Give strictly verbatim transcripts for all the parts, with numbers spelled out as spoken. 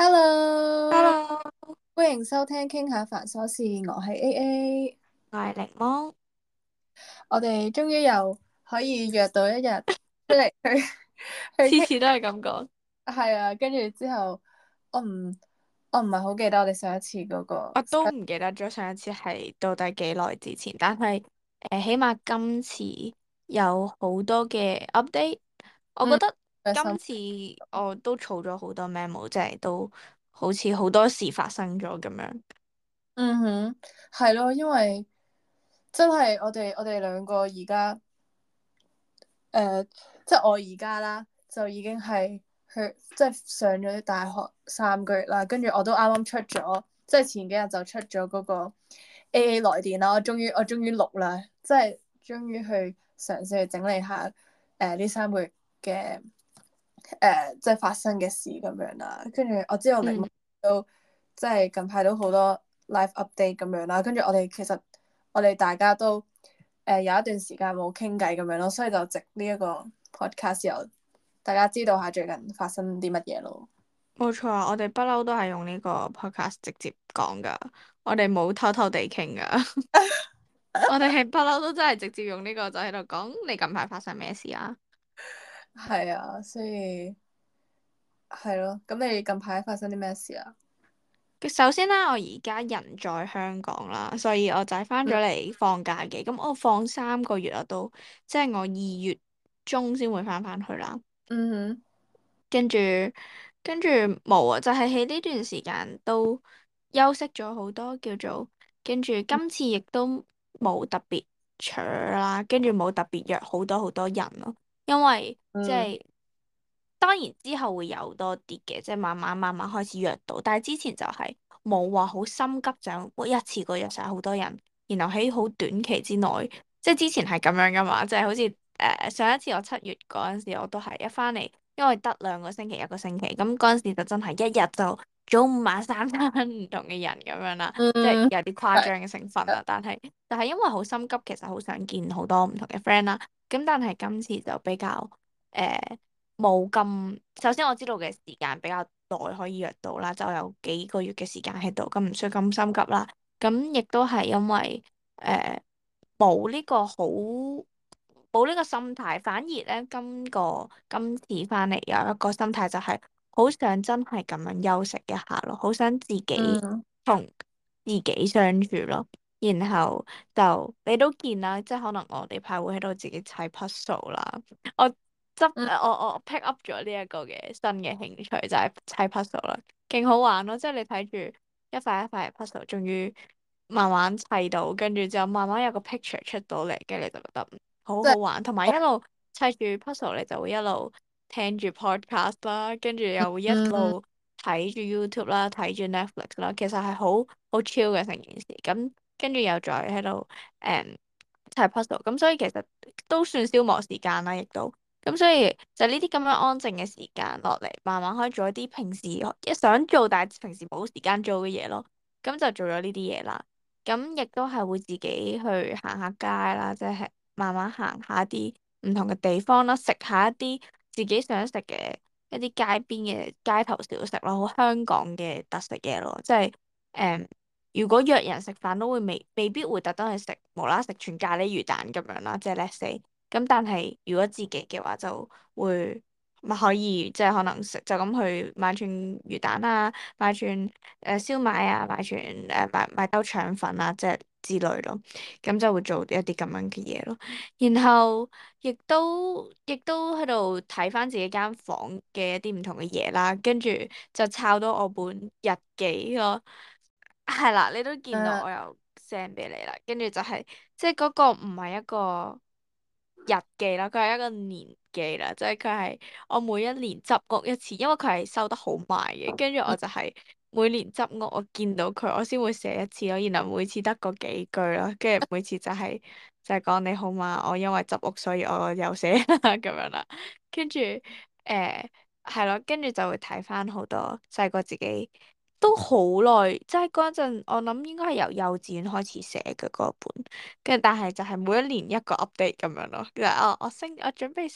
Hello， Hello， 歡迎收聽傾下煩瑣事，我係 A A。 我係檸檬， 我哋終於又可以約到一日出嚟去去傾。 次次都係咁講。 係啊，跟住之後我唔我唔係好記得我哋上一次嗰個。 我都唔記得咗上一次係到底幾耐之前，但係誒、呃起碼今次有好多嘅 update。我覺嗯得嘅心。 今次我都儲咗好多 memo，即係都好似好多事發生咗咁樣。 嗯哼，係咯，因為真係我哋我哋兩個而家。誒、呃，即係我而家啦，就已經係去即係上咗大學三個月啦，跟住我都啱啱出咗，即係前幾日就出咗嗰個 A A 來電啦，我終於我終於錄啦，即係終於去嘗試去整理下誒呢、呃、三個月嘅誒、呃、即係發生嘅事咁樣啦，跟住我知道力嗯， 都即係近排都好多 live update 咁樣啦，跟住我哋其實我哋大家都。誒、呃、有一段時間冇傾偈咁樣咯，所以就藉呢一個 podcast 又大家知道下最近發生啲乜嘢咯。 冇錯啊，我哋不嬲都係用呢個 podcast 直接講噶，我哋冇偷偷地傾噶，我哋係不嬲都真係直接用呢個就喺度講你近排發生咩事啊？ 係啊，所以係咯。咁你近排發生啲咩事啊？ 首先啦，我而家人在香港啦，所以我就係翻咗嗯嚟放假嘅。咁我放三個月啦，都即係我二月中先會翻翻去啦。 嗯哼。 跟住跟住冇啊，就係喺呢段時間都休息咗好多，叫做跟住今次亦都冇特別 chur 啦，跟住冇特別約好多好多人咯，因為即嗯係。當然之後會有多啲嘅，即係慢慢慢慢開始約到，但係之前就係冇話好心急就一次過約晒好多人，然後喺好短期之內，即係之前係咁樣噶嘛，即係好似誒、呃、上一次我七月嗰陣時，我都係一翻嚟，因為得兩個星期一個星期，咁嗰陣時就真係一日就早午晚三餐唔同嘅人咁樣啦，即係嗯。 有啲誇係。 張嘅成分啦，但係但係因為好心急，其實好想見好多唔同嘅 friend 啦，咁但係今次就比較誒。呃冇咁，首先我知道嘅時間比較耐可以約到啦，就有幾個月嘅時間喺度，咁唔需要咁心急啦。咁亦都係因為誒冇呢個好冇呢個心態，反而咧今個今次翻嚟有一個心態就係好想真係咁樣休息一下咯，好想自己嗯同自己相處咯。然後就你都見啦，即係可能我哋排會喺度自己砌 puzzle 啦。我執嗯。 誒我我 pick up 咗呢一個嘅新嘅興趣就係砌 puzzle 啦，勁好玩咯！即係你睇住一塊一塊嘅 puzzle，終於慢慢砌到，跟住之後慢慢有個 picture 出到嚟，跟住你就覺得嗯好即係。 好玩，同埋一路砌住 puzzle，你就會一路聽住 podcast 啦，跟住又會一嗯。 路睇住 YouTube 啦，睇住 Netflix 啦，其實係好好 chill 嘅成件事。咁跟住又再喺度誒砌 puzzle，咁所以其實都算消磨時間啦，亦都。咁所以就呢啲咁樣安靜嘅時間落嚟，慢慢可以做一啲平時一想做但係平時冇時間做嘅嘢咯。咁就做咗呢啲嘢啦。咁亦都係會自己去行下街啦，即係慢慢行下啲唔同嘅地方啦，食下一啲自己想食嘅一啲街邊嘅街頭小食咯，好香港嘅特色嘢咯。即係誒，如果約人食飯都會未未必會特登去食無啦啦食串咖喱魚蛋咁樣啦，即係 let's say。咁但係如果自己嘅話就會咪可以即係可能食就咁去買串魚蛋啊，買串誒燒賣啊，買串誒、呃、買買兜腸粉啊，即係之類咯。咁就會做一啲咁樣嘅嘢咯。然後亦都亦都喺度睇翻自己間房嘅一啲唔同嘅嘢啦，跟住就抄到我本日記咯。係啦，你都見到誒。 我又 send 俾你啦，跟住就係、即係嗰個唔係一個日記啦，佢係一個年記啦，即係佢係我每一年執屋一次，因為佢係收得好埋嘅，跟住我就係每年執屋，我見到佢我先會寫一次咯，然後每次得嗰幾句咯，跟住每次就係、就係、講你好嘛，我因為執屋所以我又寫咁樣啦，跟住誒係咯，跟住就會睇翻好多細個自己。都好耐，即係嗰陣我諗應該係由幼稚園開始寫嘅嗰本，跟住但係就係每一年一個 update 咁樣咯。跟住哦，我升，我準備升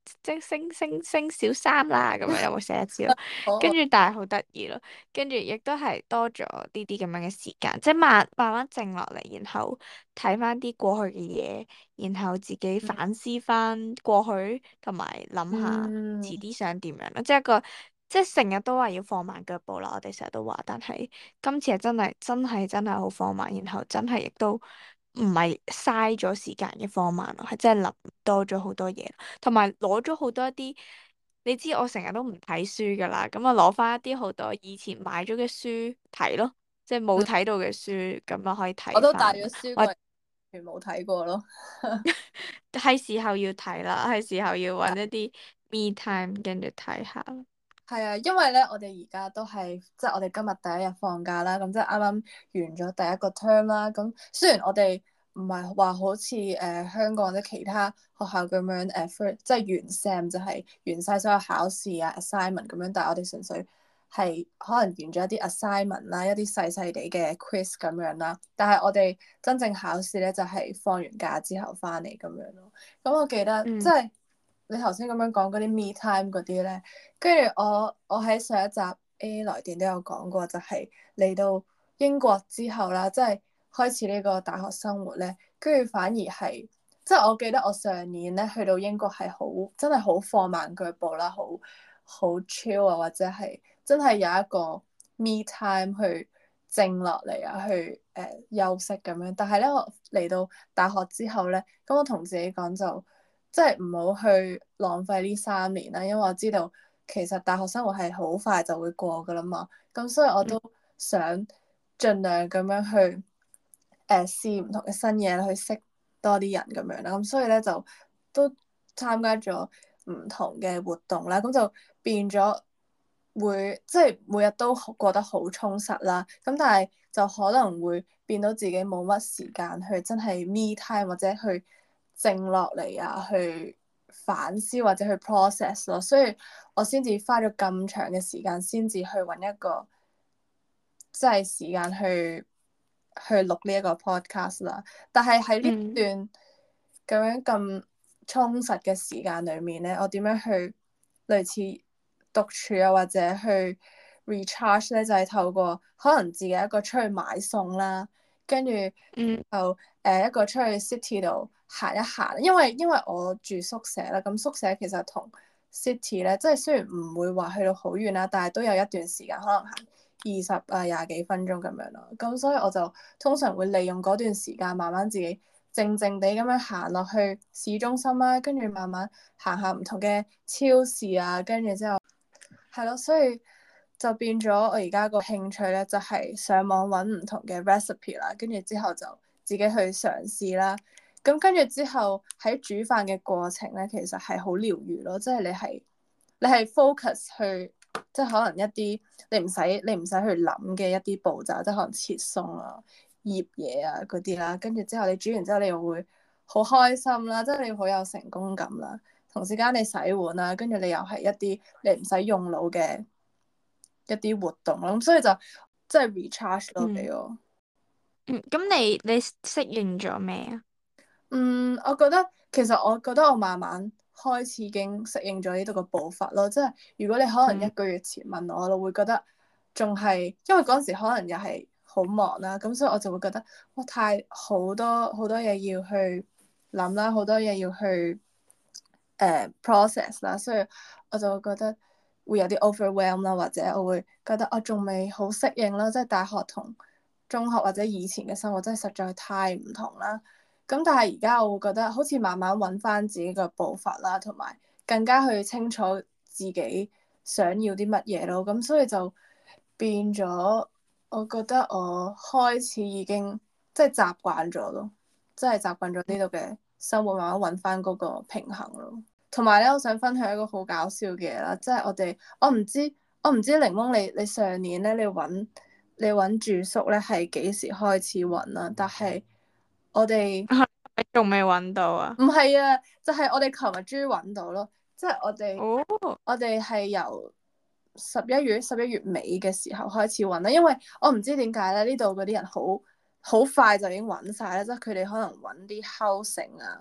即係升升升小三啦，咁樣有冇寫一次咯？跟我住但係好得意咯，跟住亦都係多咗呢啲咁樣嘅時間，即係慢慢慢靜落嚟，然後睇翻啲過去嘅嘢，然後自己反思翻過去，同埋諗下遲嗯啲想點樣咯，即係一個即係成日都話要放慢腳步啦，我哋成日都話，但係今次係真係真係真係好放慢，然後真係亦都唔係嘥咗時間嘅放慢咯，係真係諗多咗好多嘢。同埋攞咗好多一啲，你知我成日都唔睇書噶啦，咁啊攞翻一啲好多以前買咗嘅書睇咯，即係冇嗯， 睇到嘅書，咁啊可以我都帶咗睇翻。我書過嚟，全冇睇過咯。 係時候要睇啦，係時候要揾一啲 me time 跟住睇下。 係啊，因為咧，我哋而家都係即係我哋今日第一日放假啦，咁即係啱啱完咗第一個 term 啦。咁雖然我哋唔係話好似誒、呃、香港或者其他學校咁樣誒、呃，即係完 sem 就係完晒所有考試啊 assignment 咁樣，但係我哋純粹係可能完咗一啲 assignment 啦，一啲細細地嘅 quiz 咁樣啦。但係我哋真正考試咧就係、是、放完假之後翻嚟咁樣咯。咁我記得即嗯係。你頭先咁樣講嗰啲 me time 嗰啲咧，跟住我我喺上一集 A 來電都有講過，就係嚟到英國之後啦，即係開始呢個大學生活咧，跟住反而係即係我記得我上年咧去到英國係好真係好放慢腳步啦，好好 chill 啊，或者係真係有一個 me time 去靜落嚟啊，去誒、呃、休息咁樣。但係咧，我嚟到大學之後咧，咁我同自己講就。即係唔好去浪費呢三年啦，因為我知道其實大學生活係好快就會過噶啦嘛，咁所以我都想盡量咁樣去誒試唔同嘅新嘢，去識多啲人咁樣啦，咁所以咧就都參加咗唔同嘅活動啦，咁就變咗會即係每日都過得好充實啦，咁但係就可能會變到自己冇乜時間去真係 me time 或者去。靜落嚟啊，去反思或者去 process 咯，所以我先至花咗咁長嘅時間，先至去揾一個即係時間去去錄呢一個 podcast 啦。但係喺呢嗯段咁樣咁充實嘅時間裏面咧，我點樣去類似獨處啊，或者去 recharge 咧，就係、是、透過可能自己一個出去買餸啦，跟住嗯就誒、呃、一個出去 city 度行一行，因為因為我住宿舍啦，咁宿舍其實同 city 咧，即係雖然唔會話去到好遠啦，但係都有一段時間可能行二十啊廿幾分鐘咁樣咯，咁所以我就通常會利用嗰段時間，慢慢自己靜靜地咁樣行落去市中心啦，跟住慢慢行下唔同嘅超市啊，跟住之後係咯，所以就變咗我而家個興趣咧，就係上網揾唔同嘅 recipe 啦，跟住之後就自己去嘗試啦。咁跟住之後喺煮飯嘅過程咧，其實係好療愈咯，即係你係你係 focus 去，即係可能一啲你唔使你唔使去諗嘅一啲步驟，即係可能切餸啊、醃嘢啊嗰啲啦。跟住之後你煮完之後，你又會好開心啦，即係你好有成功感啦。同時間你洗碗啦，跟住你又係一啲你唔使用腦嘅一啲活動咯，咁所以就即係 recharge 到俾嗯我。 嗯，咁你你適應咗未啊？ 嗯，我覺得其實我覺得我慢慢開始已經適應咗呢度個步伐咯。即係如果你可能一嗯個月前問我，我會覺得仲係因為嗰陣時可能又係好忙啦，咁所以我就會覺得哇太好多好多嘢要去諗啦，好多嘢要去誒、呃、process 啦，所以我就會覺得會有啲 overwhelm 啦，或者我會覺得我仲未好適應啦，即係大學同中學或者以前嘅生活真係實在太唔同啦。咁但係而家我會覺得好似慢慢揾翻自己嘅步伐啦，同埋更加去清楚自己想要啲乜嘢咯。咁所以就變咗，我覺得我開始已經即係習慣咗咯，即係習慣咗呢度嘅生活，慢慢揾翻嗰個平衡咯。同埋咧，我想分享一個好搞笑嘅嘢啦，即係我哋我唔知我唔知檸檬你你上年咧你揾你揾住宿咧係幾時開始揾啦？但係我哋你仲未揾到啊？ 唔係啊，就係、是、我哋琴日終於揾到咯，即係我哋哦， 我哋係由十一月十一月尾嘅時候開始揾啦，因為我唔知點解咧，呢度嗰啲人好好快就已經揾晒啦，即係佢哋可能揾啲 housing 啊，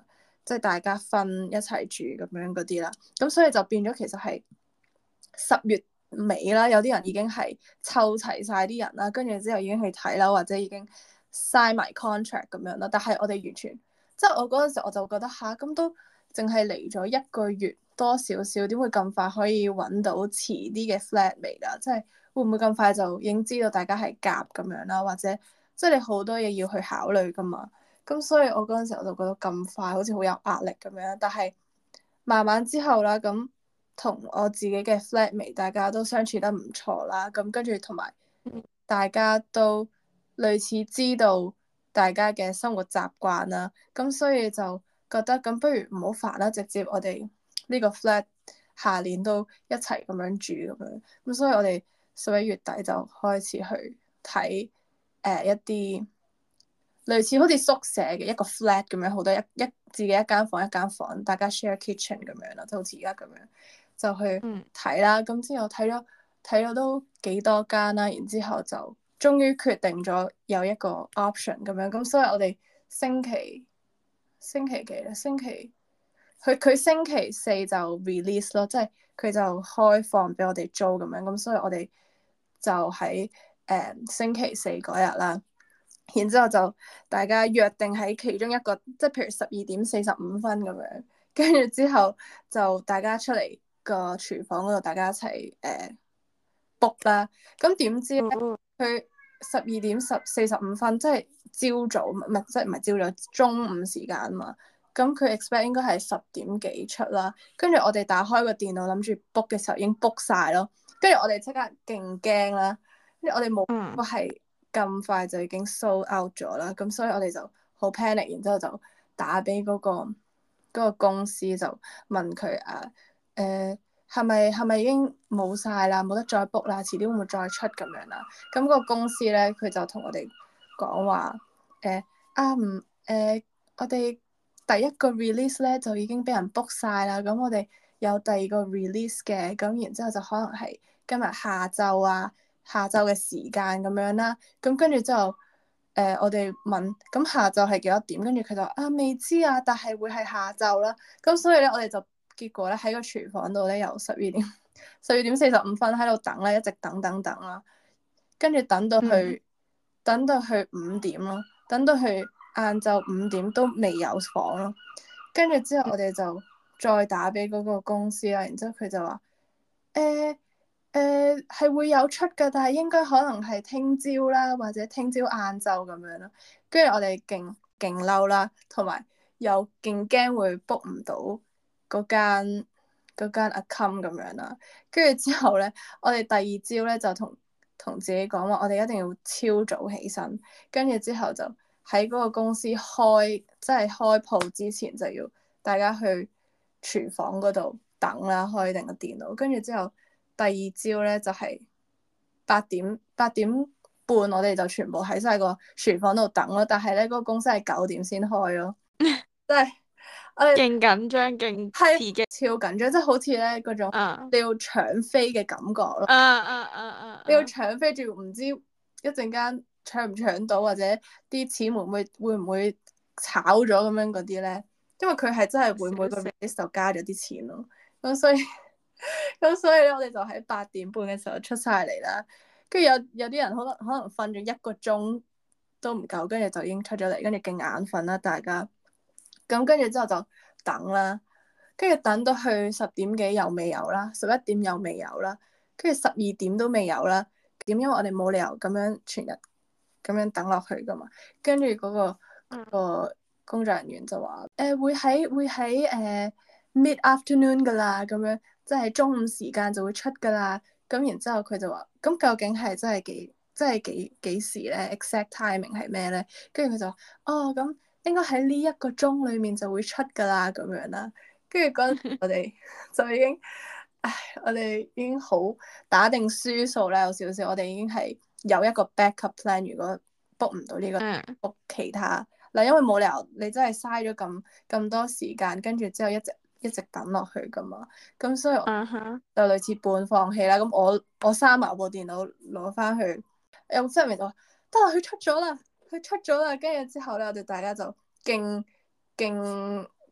即係大家分一齊住咁樣嗰啲啦。咁所以就變咗其實係十月尾啦，有啲人已經係湊齊晒啲人啦，跟住之後已經去睇啦，或者已經 sign 埋 contract 咁樣啦。但係我哋完全即係我嗰陣時我就覺得吓，咁都淨係嚟咗一個月多少少，點會咁快可以揾到遲啲嘅 flat 嚟㗎？即係會唔會咁快就已經知道大家係夾咁樣啦？或者即係你好多嘢要去考慮㗎嘛？咁所以我嗰陣時我就覺得咁快好似好有壓力咁樣。但係慢慢之後啦，咁同我自己嘅 flatmate 大家都相處得唔錯啦。咁跟住同埋大家都類似知道大家嘅生活習慣啦。咁所以就覺得咁不如唔好煩啦，直接我哋呢個 flat 下年都一齊咁樣住咁樣。咁所以我哋十一月底就開始去睇誒、呃、一啲類似好似宿舍嘅一個 flat 咁樣，好多一一自己一間房一間房，大家 share kitchen 咁樣啦，就好似而家咁樣就去睇啦。咁、嗯、之後睇咗睇咗都幾多間啦，然之後就終於決定咗有一個 option 咁樣。咁所以我哋星期星期幾咧？星期佢佢星期四就 release 咯，即係佢就開放俾我哋租咁樣。咁所以我哋就喺誒、呃、星期四嗰日啦。然之後就大家約定喺其中一個，即係譬如十二點四十五分咁樣，跟住之後就大家出嚟個廚房嗰度，大家一齊誒 book 啦。咁點知咧，佢十二點十四十五分，即係朝早，唔係即係唔係朝早，中午時間啊嘛。咁佢 expect 應該係十點幾出啦。跟住我哋打開個電腦諗住 book 嘅時候，已經 book 晒咯。跟住我哋即刻勁驚啦，跟住我哋冇個係。咁快就已經 sold out 咗啦，咁所以我哋就好 panic，然之後就打俾嗰個嗰個公司就問佢啊，誒係咪係咪已經冇晒啦，冇得再 book 啦，遲啲會唔會再出咁樣啦？咁個公司咧佢就同我哋講話誒啊唔誒，我哋第一個 release 咧就已經俾人 book 晒啦，咁我哋有第二個 release 嘅，咁然之後就可能係今日下晝啊。下晝嘅時間咁樣啦，咁跟住之後，誒、呃、我哋問，咁下晝係幾多點？跟住佢就啊未知啊，但係會係下晝啦。咁所以咧，我哋就結果咧喺個廚房度咧，由十二點十二點四十五分喺度等啦，一直等等等啦，跟住等到去、嗯、等到去五點咯，等到去晏晝五點都未有房咯。跟住之後我哋就再打俾嗰個公司啦，然之後佢就話誒。欸誒係、呃、會有出㗎，但係應該可能係聽朝啦，或者聽朝晏晝咁樣咯。跟住我哋勁勁嬲啦，同埋又勁驚會 book 唔到嗰間嗰間 account 咁樣啦。跟住之後咧，我哋第二朝咧就同同自己講話，我哋一定要超早起身。跟住之後就喺嗰個公司開即係開鋪之前就要大家去廚房嗰度等啦，開定個電腦。跟住之後。第二朝咧就係八點八點半，我哋就全部喺晒個廚房度等咯。但係咧，嗰個公司係九點先開咯，即係我哋勁緊張，勁刺激， 超緊張，即係好似咧嗰種你要搶飛嘅感覺咯。 啊啊啊啊！ 你要搶飛，仲要唔知一陣間搶唔搶到，或者啲錢會唔會會唔會炒咗咁樣嗰啲咧？因為佢係真係會每個 release 就加咗啲錢咯，咁所以。咁所以咧，我哋就喺八點半嘅時候出晒嚟啦。跟住有有啲人可能可能瞓咗一個鐘都唔夠，跟住就已經出咗嚟，跟住勁眼瞓啦，大家。咁跟住之後就等啦，跟住等到去十點幾又未有啦，十一點又未有啦，跟住十二點都未有啦。點？因為我哋冇理由咁樣全日咁樣等落去噶嘛。跟住嗰個、嗰個工作人員就話：誒、呃、會喺會喺誒、呃、mid afternoon 噶啦，咁樣。即係中午時間就會出㗎啦，咁然之後佢就話：咁究竟係真係幾，真係幾幾時咧？exact timing 係咩咧？跟住佢就話：哦，咁應該喺呢一個鐘裡面就會出㗎啦，咁樣啦。跟住嗰陣我哋就已經，唉，我哋已經好打定輸數啦，有少少。我哋已經係有一個 backup plan，如果 book 唔到呢個 book 其他嗱，因為冇理由你真係嘥咗咁咁多時間，跟住之後一直。一直等落去噶嘛，咁所以我就類似半放棄啦。咁我我閂埋部電腦攞翻去，有即係咪就話得啦？佢出咗啦，佢出咗啦。跟住之後咧，我哋大家就勁勁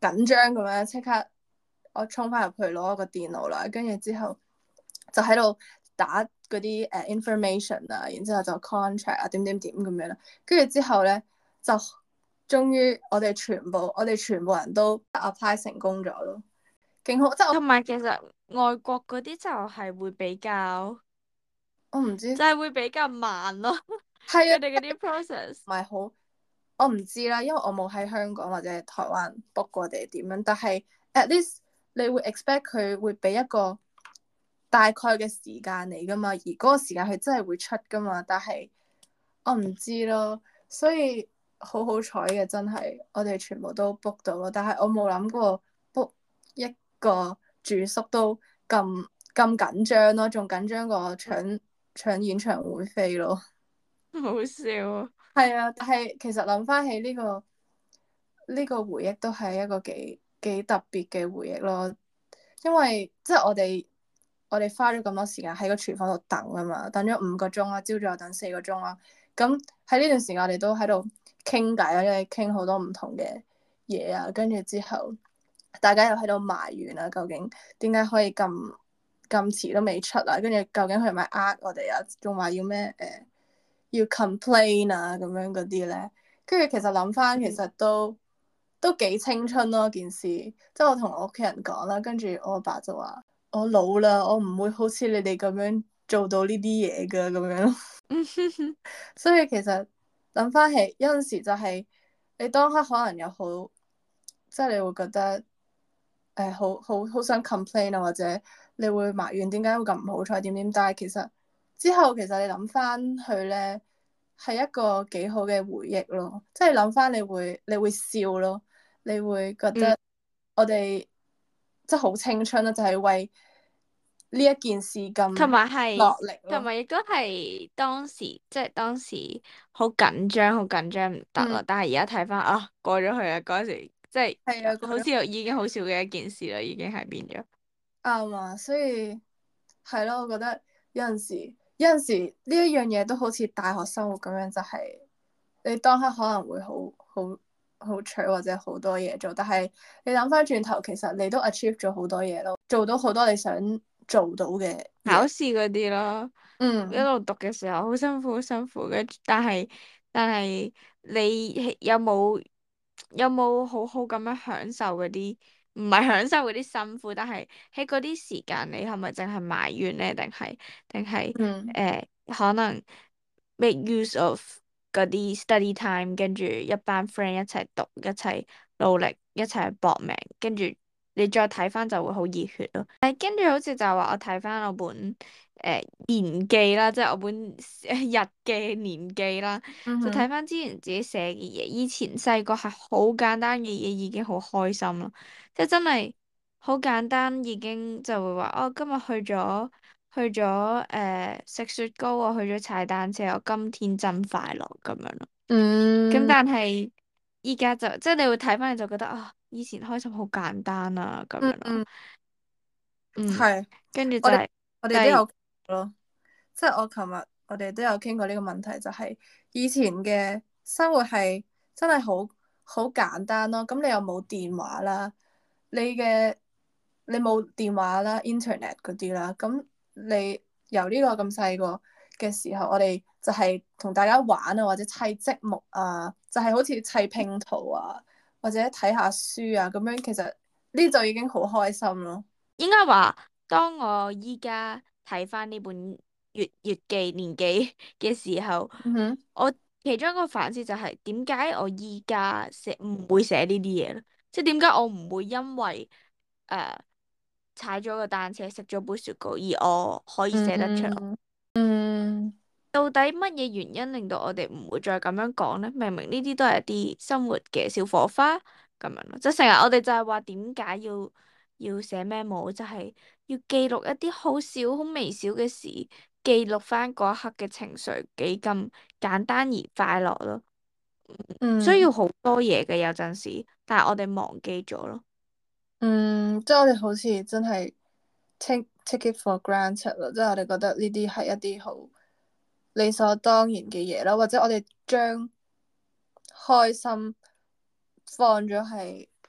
緊張咁樣，即刻我衝翻入去攞個電腦啦，跟住之後就喺度打嗰啲誒 information 啊，然之後就 contract 啊點點點咁樣啦，跟住之後咧就終於我哋全部我哋全部人都 apply 成功咗咯，勁好，即係我同埋其實外國嗰啲就係會比較， 我唔知就係會比較慢咯， 係啊， 佢哋嗰啲 process。 唔係好。我唔知啦，因為我冇喺香港或者台灣 book 過定係點樣，但係 at least 你會 expect 佢會俾一個大概嘅時間你噶嘛，而嗰個時間佢真係會出噶嘛，但係我唔知咯，所以好好彩嘅真係，我哋全部都 book 到咯，但係我冇諗過 book 一個住宿都咁咁緊張咯，仲緊張過搶搶演唱會飛咯。 好笑啊！ 係啊，但係其實諗翻起呢個呢個回憶都係一個幾幾特別嘅回憶咯，因為即係我哋我哋花咗咁多時間喺個廚房度等啊嘛，等咗五個鐘啦，朝早又等四個鐘啦，咁喺呢段時間我哋都喺度傾偈啊，因為傾好多唔同嘅嘢啊，跟住之後大家又喺度埋怨啊，究竟點解可以咁咁遲都未出啊？跟住究竟佢係咪呃我哋啊？仲話要咩誒？呃要 complain 啊咁樣嗰啲咧，跟住其實諗翻，其實都都幾青春咯件事。即係我同我屋企人講啦，跟住我阿爸就話：我老啦，我唔會好似你哋咁樣做到呢啲嘢噶咁樣。所以其實諗翻起有陣時就係你當刻可能有好，即係你會覺得誒好好好想 complain 啊，或者你會埋怨點解會咁唔好彩點點，但係其實之後其實你諗翻去咧，係一個幾好嘅回憶咯，即係諗翻你會你會笑咯，你會覺嗯， 得我哋即係好青春啦，就係為呢一件事咁同埋係， 落力咯。 同埋亦都係當時，即係當時好緊張，好緊張唔得嗯， 啦。但係而家睇翻啊，過咗去啦，嗰時即係係啊， 好似已經好笑嘅一件事啦，已經係變咗。 啱啊，所以係咯，我覺得有陣時，有陣時呢一樣嘢都好似大學生活咁樣，就係你當刻可能會好好好蠢或者好多嘢做，但係你諗翻轉頭，其實你都 achieve 咗好多嘢咯，做到好多你想做到嘅嘢。 考試嗰啲咯，一嗯路讀嘅時候好辛苦，好辛苦嘅。但係但係你有冇有冇好好咁樣享受嗰啲？唔係享受嗰啲辛苦，但係喺嗰啲時間，你係咪淨係埋怨呢？定係定係嗯誒可能 make use of 嗰啲 study time，跟住一班 friend 一齊讀，一齊努力，一齊去搏命，跟住你再睇翻就會好熱血咯。誒，跟住好似就係話我睇翻我本誒、呃、年記啦，即係我本日記年記啦，就睇嗯哼翻之前自己寫嘅嘢。以前細個係好簡單嘅嘢，已經好開心咯，即係真係好簡單，已經就會話哦，今日去咗去咗誒食雪糕啊，去咗踩單車，我今天真快樂咁樣咯。咁嗯但係依家就即係你會睇翻，你就覺得啊，以前開心好簡單啊咁樣咯。 嗯嗯， 嗯， 係，我哋跟住就係、就係、 我哋都有咯。即係我琴日我哋都有傾過呢個問題，就係以前嘅生活係真係好好簡單咯。咁你又冇電話啦，你嘅你冇電話啦、internet 嗰啲啦。咁你由呢個咁細個嘅時候，我哋就係同大家玩啊，或者砌積木啊，就係好似砌拼圖啊，或者睇下書啊咁樣。其實呢就已經好開心咯。 應該話，當我依家睇翻呢本月月記年記嘅時候， 嗯哼， 我其中一個反思就係點解我依家寫唔會寫呢啲嘢咧？即係點解我唔會因為誒踩咗個單車食咗杯雪糕而我可以寫得出？ 嗯嗯到底乜嘢原因令到我哋唔會再咁樣講呢？明明呢啲都係一啲生活嘅小火花咁樣咯，即係成日我哋就係話點解要要寫 memo，就係要記錄一啲好小好微小嘅事，記錄翻嗰一刻嘅情緒幾咁簡單而快樂咯。需嗯。 要好多嘢嘅有陣時，但係我哋忘記咗咯。 嗯，即係我哋好似真係 take take it for granted 咯，即係我哋覺得呢啲係一啲好理所當然嘅嘢啦，或者我哋將開心放咗係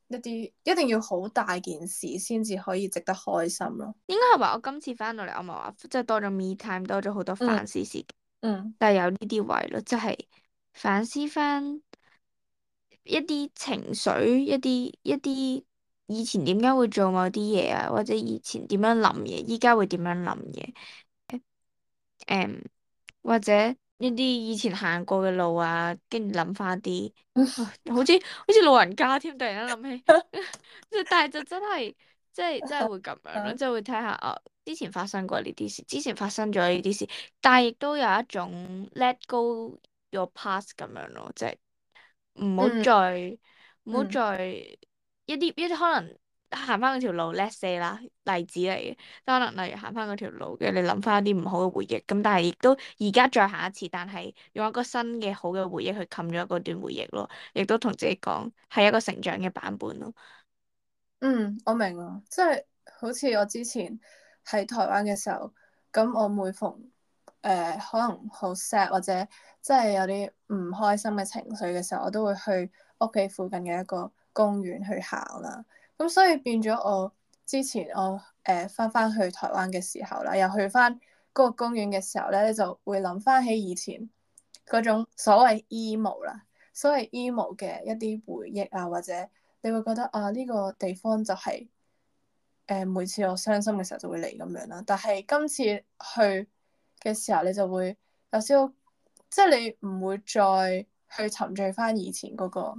一啲一定要好大件事先至可以值得開心咯。 應該係話我今次翻到嚟，我咪話即係多咗 me time，多咗好多嗯反思時間， 嗯但係有呢啲位咯，即係反思翻一啲情緒，一啲一啲以前點解會做某啲嘢啊，或者以前點樣諗嘢，依家會點樣諗嘢。誒、或者一啲以前行過嘅路啊，跟住諗翻啲，啊好似好似老人家添，突然間諗起，即係但係就真係，即係真係會咁樣咯， 嗯即係會睇下啊，之前發生過呢啲事，之前發生咗呢啲事，但係亦都有一種 let go your past 咁樣咯，即係唔好嗯再唔好嗯再一啲一啲可能行翻嗰條路，let's say 啦，例子嚟嘅。可能例如行翻嗰條路嘅，你諗翻一啲唔好嘅回憶，咁但係亦都而家再行一次，但係用一個新嘅好嘅回憶去冚咗嗰段回憶咯，亦都同自己講係一個成長嘅版本咯。 嗯，我明啊，即係好似我之前喺台灣嘅時候，咁我每逢誒、呃、可能好 sad 或者即係有啲唔開心嘅情緒嘅時候，我都會去屋企附近嘅一個公園去行啦。咁所以變咗我之前我誒翻翻去台灣嘅時候啦，又去翻嗰個公園嘅時候咧，你就會諗翻起以前嗰種所謂 emo 啦，所謂 emo 嘅一啲回憶啊，或者你會覺得啊呢個地方就係誒每次我傷心嘅時候就會嚟咁樣啦。但係今次去嘅時候，你就會有少少，即係你唔會再去沉醉翻以前嗰個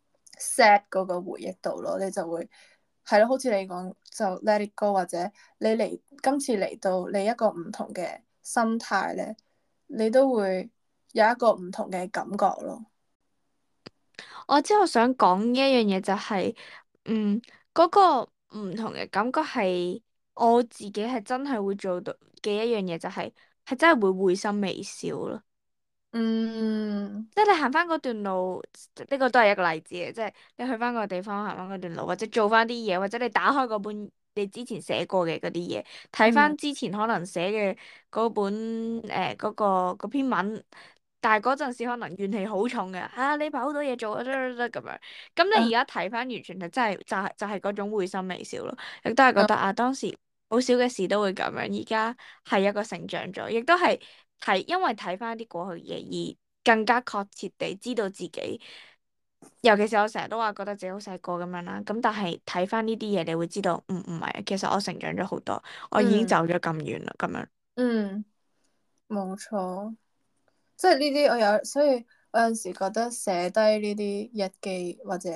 sad 嗰個回憶度咯，你就會係咯，好似你講就 let it go，或者你嚟今次嚟到你一個唔同嘅心態咧，你都會有一個唔同嘅感覺咯。 我之後想講一樣嘢就係、嗯，嗰、個唔同嘅感覺係我自己係真係會做到嘅一樣嘢，就係、係真係會會心微笑咯。 嗯即係你行翻嗰段路，呢個都係一個例子嘅，即係你去翻個地方行翻嗰段路，或者做翻啲嘢，或者你打開嗰本你之前寫過嘅嗰啲嘢，睇嗯翻之前可能寫嘅嗰本誒嗰個嗰篇文，但係嗰陣時可能怨氣好重嘅，啊你排好多嘢做啊，得得得咁樣，咁你啊而家睇翻完全係真係就係就係嗰種會心微笑咯，亦都係覺啊得啊當時好少嘅事都會咁樣，而家係一個成長咗，亦都係睇因為睇翻啲過去嘅嘢而。更加確切地知道自己，尤其是我成日都話覺得自己好細個咁樣啦。咁但係睇翻呢啲嘢，你會知道，唔唔係啊，其實我成長咗好多，我已經嗯走咗咁遠啦。咁樣嗯，冇錯，即係呢啲我有，所以我有陣時覺得寫低呢啲日記或者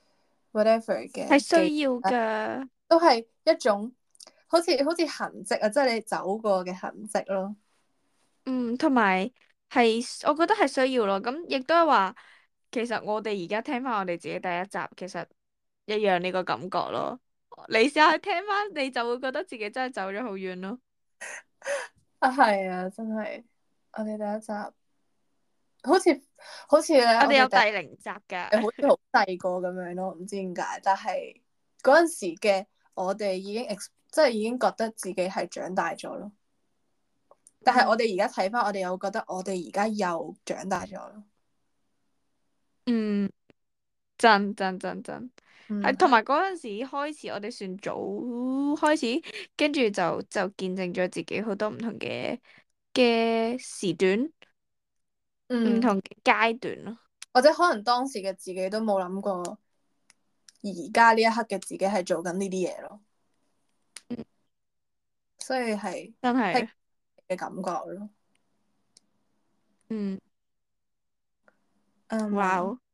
whatever 係嘅記需要錄， 噶， 都係一種好似好似痕跡啊，即係你走過嘅痕跡咯。 嗯，同埋係，我覺得係需要咯。咁亦都係話，其實我哋而家聽翻我哋自己第一集，其實一樣呢個感覺咯。你試下聽翻，你就會覺得自己真係走咗好遠咯。 啊，係啊，真係，我哋第一集好似好似咧， 我哋有我哋第一第零集噶， 集好似好細個咁樣咯，唔知點解，但係嗰陣時嘅我哋已經 ex，即係已經覺得自己係長大咗咯。但係我嗯哋而家睇翻，我哋又覺得我哋而家又長大咗咯。 嗯。真真真真，係嗯， 同埋嗰陣時開始，我哋算早開始，跟住就就見證咗自己好多唔同嘅嘅時段，唔嗯， 同嘅階段咯。 或者可能當時嘅自己都冇諗過，而家呢一刻嘅自己係做緊呢啲嘢咯， 嗯， 所以係係真係， 嘅感覺咯。 嗯， 啱啊！ 哇哦，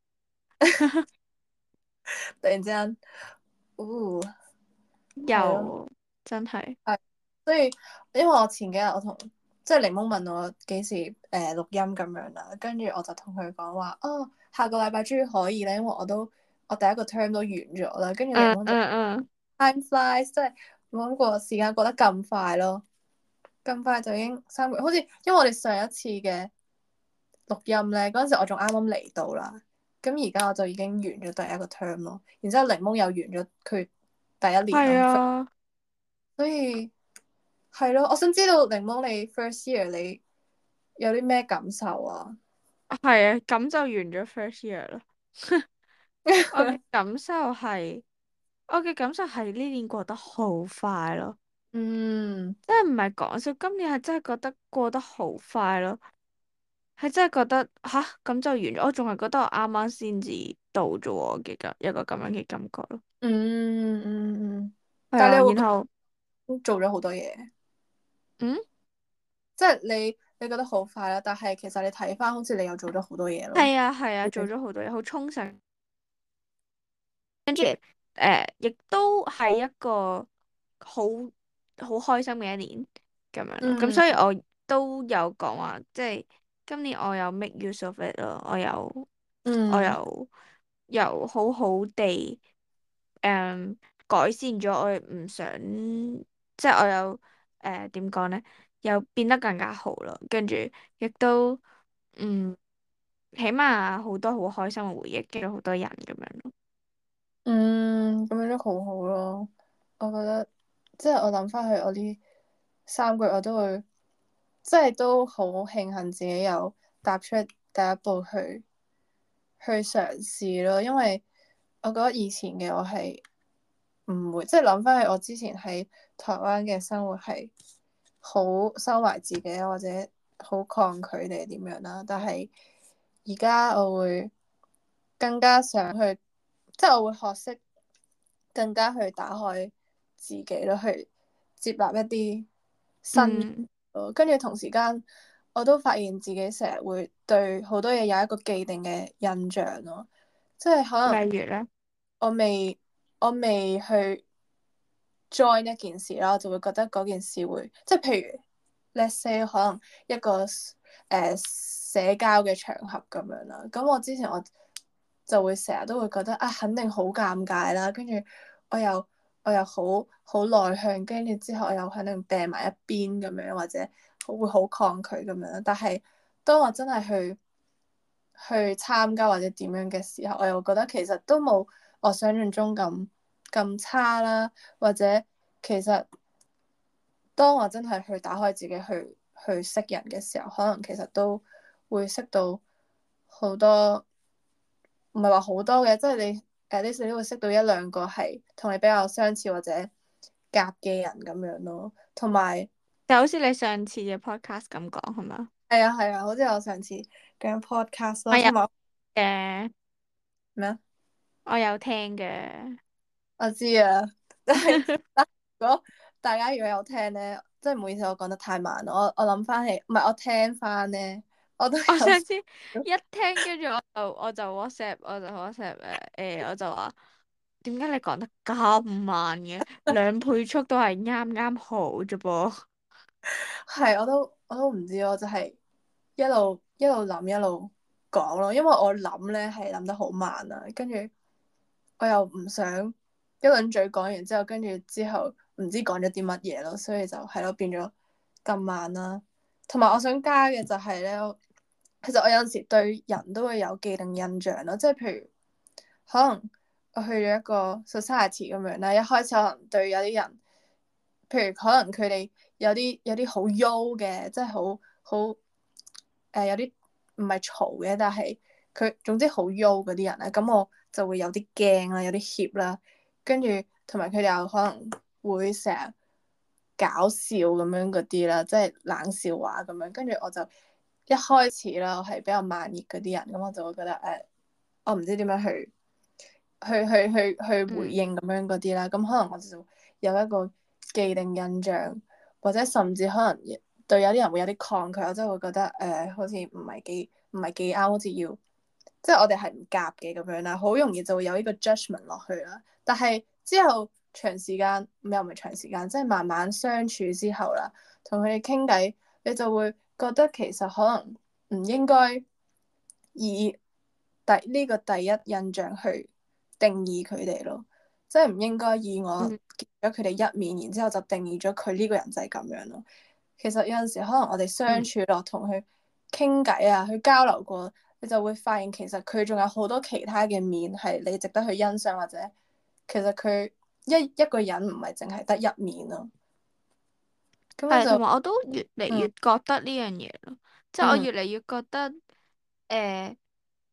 突然之間，哦，係咯。 又真係， 係，所以因為我前幾日我同即係檸檬問我幾時誒、呃、錄音咁樣啦，跟住我就同佢講話，哦，下個禮拜終於可以咧，因為我都我第一個 term 都完咗啦，跟住檸嗯檬就嗯嗯， time flies，即係冇諗過時間過得咁快咯，咁快就已經三個月，好似因為我哋上一次嘅錄音咧，嗰陣時我仲啱啱嚟到啦，咁而家我就已經完咗第一個 term 咯，然之後檸檬又完咗佢第一年係咯， 啊， 所以。係咯，我想知道檸檬你 first year 你有啲咩感受啊？ 係啊，咁就完咗 first year 啦。 我嘅感受係，我嘅感受係呢年過得好快咯， 嗯真係唔係講笑，今年係真係覺得過得好快咯，係真係覺得吓咁就完咗，我仲係覺得我啱啱先至到咗喎嘅感一個咁樣嘅感覺咯。 嗯嗯嗯， 係啊， 但係你會覺然後得做咗好多嘢， 嗯， 即係你你覺得好快啦，但係其實你睇翻好似你又做咗好多嘢咯。 係啊係啊，做咗好多嘢，好充實。誒，亦都係一個好好開心嘅一年咁樣咯。咁嗯所以我都有講話，即係今年我有 make use of it 咯，我有我嗯有有好好地誒改善咗我唔想，即係我有誒點講咧，有變得更加好咯。跟住亦都嗯，起碼好多好開心嘅回憶，見到好多人咁樣咯。 嗯，咁樣都好好咯。我覺得即係我諗翻去我呢三個月，我都會即係都好慶幸自己有踏出第一步去去嘗試咯。因為我覺得以前嘅我係唔會，即係諗翻起我之前喺台灣嘅生活係好收埋自己，或者好抗拒定係點樣啦。但係而家我會更加想去，即係我會學識更加去打開自己咯，去接納一啲新嘅嗯， 咯。跟住同時間，我都發現自己成日會對好多嘢有一個既定嘅印象咯，即係可能例如咧。 我未我未去 join 一件事啦，我就會覺得嗰件事會，即係譬如 let's say 可能一個誒、呃、社交嘅場合咁樣啦。咁我之前我就會成日都會覺得啊，肯定好尷尬啦。跟住我又我又好好內向，跟住之後我又肯定病埋一邊咁樣，或者會好抗拒咁樣。但係當我真係去去參加或者點樣嘅時候，我又覺得其實都冇我想象中咁咁差啦，或者其實當我真係去打開自己去去識人嘅時候，可能其實都會識到好多，唔係話好多嘅，即係你誒，呢時都會識到一兩個係同你比較相似或者夾嘅人咁樣咯。同埋就好似你上次嘅 podcast 咁講，係嘛？ 係啊係啊，好似我上次講 podcast 咯， 我有同埋嘅， 咩啊？ 我有聽嘅。 我知啊，但係如果大家如果有聽咧，真係唔好意思，我講得太慢啦。我我諗翻起，唔係我聽翻咧，我都有我上次一聽，跟住我就我就 WhatsApp，我就 WhatsApp 誒誒，我就話點解你講得咁慢嘅？兩倍速都係啱啱好啫噃。 係我都我都唔知咯，就係一路一路諗一路講咯，因為我諗咧係諗得好慢啊，跟住我又唔想一輪嘴講完之後，跟住之後唔知講咗啲乜嘢咯，所以就係咯變咗咁慢啦。同埋我想加嘅就係咧，其實我有陣時對人都會有既定印象咯，即係譬如可能我去咗一個 society 咁樣啦，一開始可能對有啲人，譬如可能佢哋有啲有啲好優嘅，即係好好誒有啲唔係嘈嘅，但係佢總之好優嗰啲人咧，咁我就會有啲驚啦，有啲怯啦，跟住同埋佢哋又可能會成日搞笑咁樣嗰啲啦，即係冷笑話咁樣，跟住我就一開始啦，我係比較慢熱嗰啲人，咁我就會覺得誒、呃，我唔知點樣去去去去去回嗯， 應咁樣嗰啲啦，咁可能我就有一個既定印象，或者甚至可能對有啲人會有啲抗拒，我真係會覺得誒、呃，好似唔係幾唔係幾啱，好似要即係我哋係唔夾嘅咁樣啦，好容易就會有呢個 judgment 落去啦。但係之後長時間又唔係長時間，即係慢慢相處之後啦，同佢哋傾偈，你就會覺得其實可能唔應該以第呢個第一印象去定義佢哋咯，即係唔應該以我嗯， 見咗佢哋一面，然之後就定義咗佢呢個人就係咁樣咯。其實有陣時可能我哋相嗯， 處落，同佢傾偈啊，去交流過，你就會發現其實佢仲有好多其他嘅面係你值得去欣賞，或者其實佢一一個人唔係淨係得一面咯。咁你係，同就埋我都越嚟越嗯覺得呢樣嘢咯，即係我嗯越嚟越覺得誒。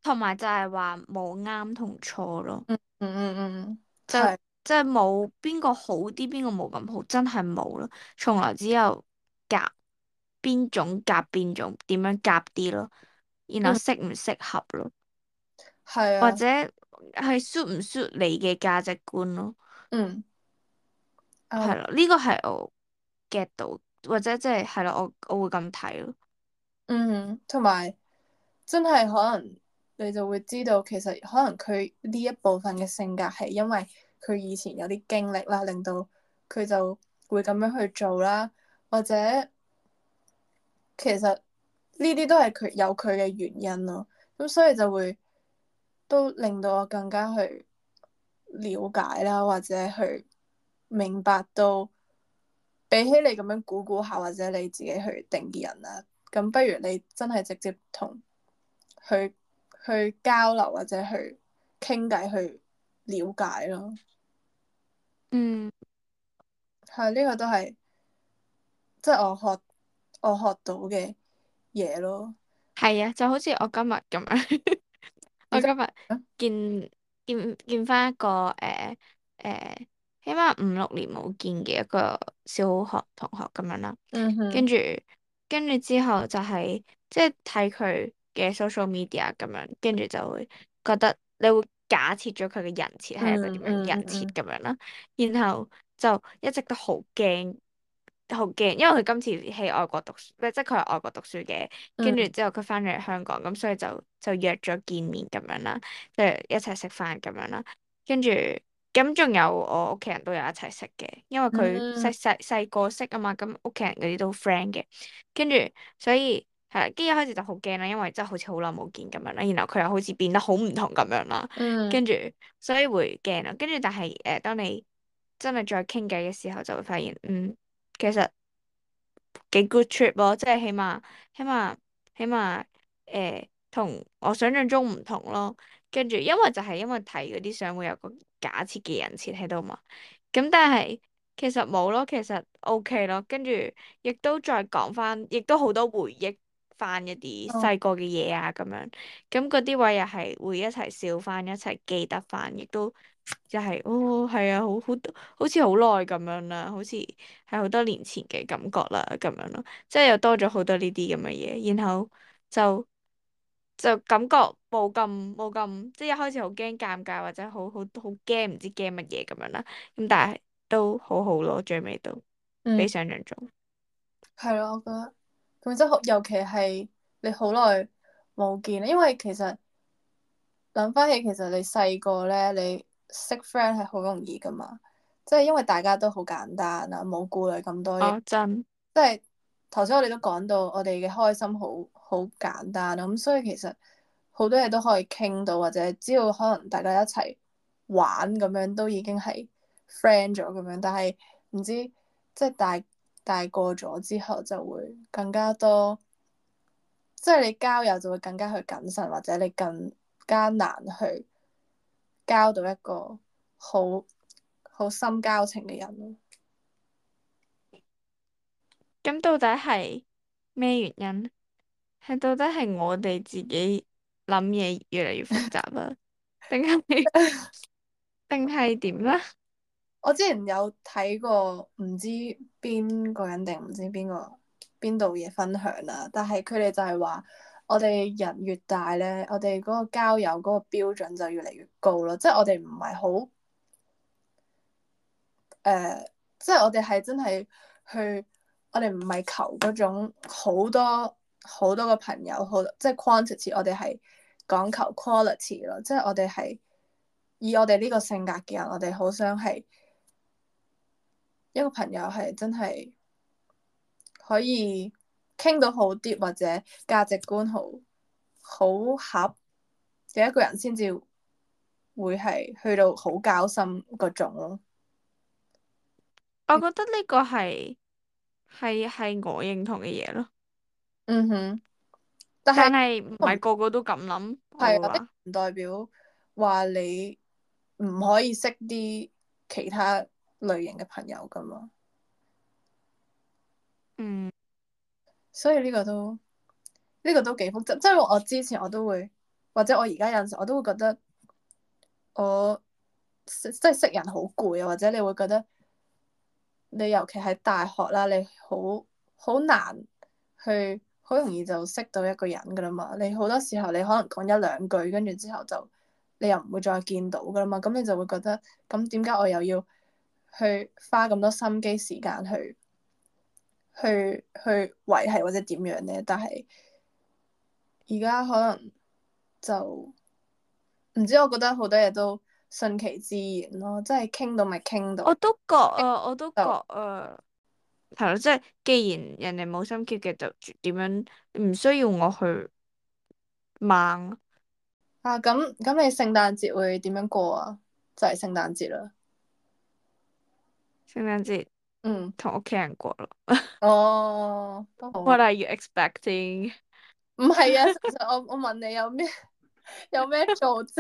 同埋就係話冇啱同錯咯， 嗯嗯嗯嗯， 就係， 即係冇邊個好啲，邊個冇咁好，真係冇咯。從來只有夾邊種夾邊種，點樣夾啲咯，然後嗯適唔適合咯， 係啊， 或者係 suit 唔 suit 你嘅價值觀咯， 嗯啱， 係咯，呢個係我 get 到，或者即係係咯，我我會咁睇咯。 嗯，同埋真係可能你就會知道，其實可能佢呢一部分嘅性格係因為佢以前有啲經歷啦，令到佢就會咁樣去做啦，或者其實呢啲都係佢有佢嘅原因咯，咁所以就會都令到我更加去了解啦，或者去明白到，比起你咁樣估估下，或者你自己去定義人啦，咁不如你真係直接同去去交流或者去傾偈去了解咯， 嗯。 係呢個都係即係我學我學到嘅嘢咯。 係啊，就好似我今日咁樣， 你今我今日見見見翻一個誒誒、呃呃起碼五六年冇見嘅一個小學同學咁樣啦， 嗯哼跟住跟住之後就係、即係睇佢嘅 social media 咁樣，跟住就會覺得你會假設咗佢嘅人設係一個點樣嗯嗯人設嗯嗯咁樣啦，然後就一直都好驚。好驚，因為佢今次喺外國讀書，即係佢係外國讀書嘅，跟住嗯之後佢翻咗嚟香港，咁所以就就約咗見面咁樣啦，即係一齊食飯咁樣啦，跟住咁仲有我屋企人都有一齊食嘅，因為佢細嗯細細個識啊嘛，咁屋企人嗰啲都 friend 嘅，跟住所以係，跟住一開始就好驚啦，因為真係好似好耐冇見咁樣啦，然後佢又好似變得好唔同咁樣啦， 嗯跟住所以會驚啦，跟住但係誒、呃，當你真係再傾偈嘅時候，就會發現嗯。其實幾 good trip 咯，即係起碼起碼起碼誒，同我想象中唔同咯。跟住因為就係因為睇嗰啲相會有個假設嘅人設喺度嘛，咁但係其實冇咯，其實 OK 咯。跟住亦都再講翻，亦都好多回憶翻一啲哦細個嘅嘢啊咁樣。咁嗰啲位又係會一齊笑翻，一齊記得翻，亦都就係、哦係啊，好好好似好耐咁樣啦，好似係好多年前嘅感覺啦咁樣咯，即係又多咗好多呢啲咁嘅嘢，然後就就感覺冇咁冇咁，即係一開始好驚尷尬或者好好好驚唔知驚乜嘢咁樣啦，咁但係都好好咯，最尾都比嗯想象中。 係咯，我覺得咁即係好尤其係你好耐冇見啦，因為其實諗翻起，其實你細個咧，你識 friend 係好容易噶嘛，即係因為大家都好簡單啊，冇顧慮咁多嘢。 哦，真， 即係頭先我哋都講到，我哋嘅開心好好簡單啊，咁所以其實好多嘢都可以傾到，或者只要可能大家一齊玩咁樣，都已經係 friend 咗咁樣。但係唔知即係大大個咗之後，就會更加多，即係你交友就會更加去謹慎，或者你更加難去交到一個好好深交情嘅人咯。 咁到底係咩原因？係到底係我哋自己諗嘢越嚟越複雜啊，定係定係點咧？ 我之前有睇過唔知邊個人定唔知邊個邊度嘢分享啦，但係佢哋就係話我哋人越大咧，我哋嗰個交友嗰個標準就越嚟越高咯，即係我哋唔係好誒，即係我哋係真係去，我哋唔係求嗰種好多好多個朋友，好即係 quantity，我哋係講求 quality 咯，即係我哋係以我哋呢個性格嘅人，我哋好想係。一個朋友係真係可以傾到好啲，或者價值觀好好合嘅一個人，先至會係去到好交心嗰種咯。 我覺得呢個係係係我認同嘅嘢咯， 嗯哼，但係但係唔係個個都咁諗，我係啊，並會話， 唔代表話你唔可以識啲其他類型嘅朋友噶嘛。 嗯， 所以呢個都呢個都幾複雜，即係我之前我都會。 或者我而家有陣時我都會覺得我即係識人好攰啊，或者你會覺得你尤其喺大學啦，你好好難去好容易就識到一個人噶啦嘛。你好多時候你可能講一兩句，跟住之後就你又唔會再見到噶啦嘛。咁你就會覺得咁點解我又要去花咁多心機時間去去去維繫或者點樣咧？但係而家可能就唔知，我覺得好多嘢都順其自然咯，即係傾到咪傾到我都覺啊，我都覺就啊，係咯，即係既然人哋冇心結嘅，就點樣唔需要我去掹。 啊。咁咁你聖誕節會點樣過啊？就係聖誕節啦。 聖誕節嗯。 同屋企人過咯。 哦，都好啊。 What are you expecting？ 唔係啊，其實我我問你有咩有咩做啫？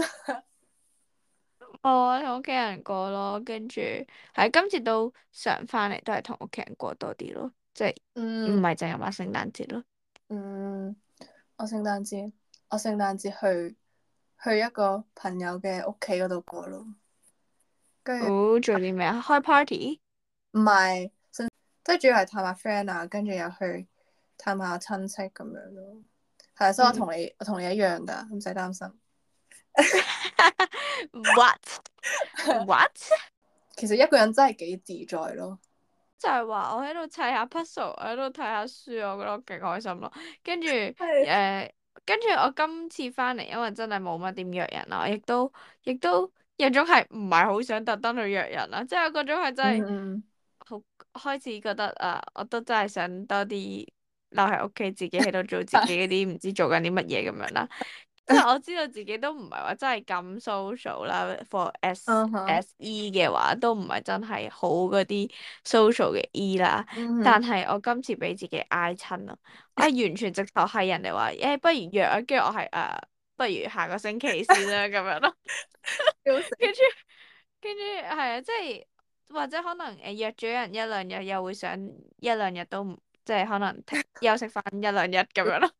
我同屋企人過咯，跟住係今次都常翻嚟，都係同屋企人過多啲咯，即係唔嗯係淨係話聖誕節咯。 嗯，我聖誕節我聖誕節去去一個朋友嘅屋企嗰度過咯，跟住哦，做啲咩啊？開 party？ 唔係，即係主要係探下 friend 啊，跟住又去探下親戚咁樣咯。係啊，所以我嗯。 同你我同你一樣噶，唔使擔心。 What what？ 其實一個人真係幾自在咯。 就係話我喺度砌下 puzzle，我喺度睇下書，我覺得我勁開心咯。跟住係。 誒，跟住我今次翻嚟，因為真係冇乜點約人啦，亦都亦都有種係唔係好想特登去約人啦，即係嗰種係真係嗯嗯好開始覺得啊，我都真係想多啲留喺屋企，自己喺度做自己嗰啲唔知做緊啲乜嘢咁樣啦。即係我知道自己都唔係話真係咁 social 啦，for S 嗯哼 S E 嘅話都唔係真係好嗰啲 social 嘅 E 啦。 嗯哼。 但係我今次俾自己嗌親啦，我係完全直頭係人哋話誒，不如約啊，跟住我係誒、呃不如下個星期先啦咁樣咯。 笑死。 跟住跟住係啊，即係或者可能誒約咗人一兩日，又會想一兩日都唔即係可能休息翻一兩日咁樣咯，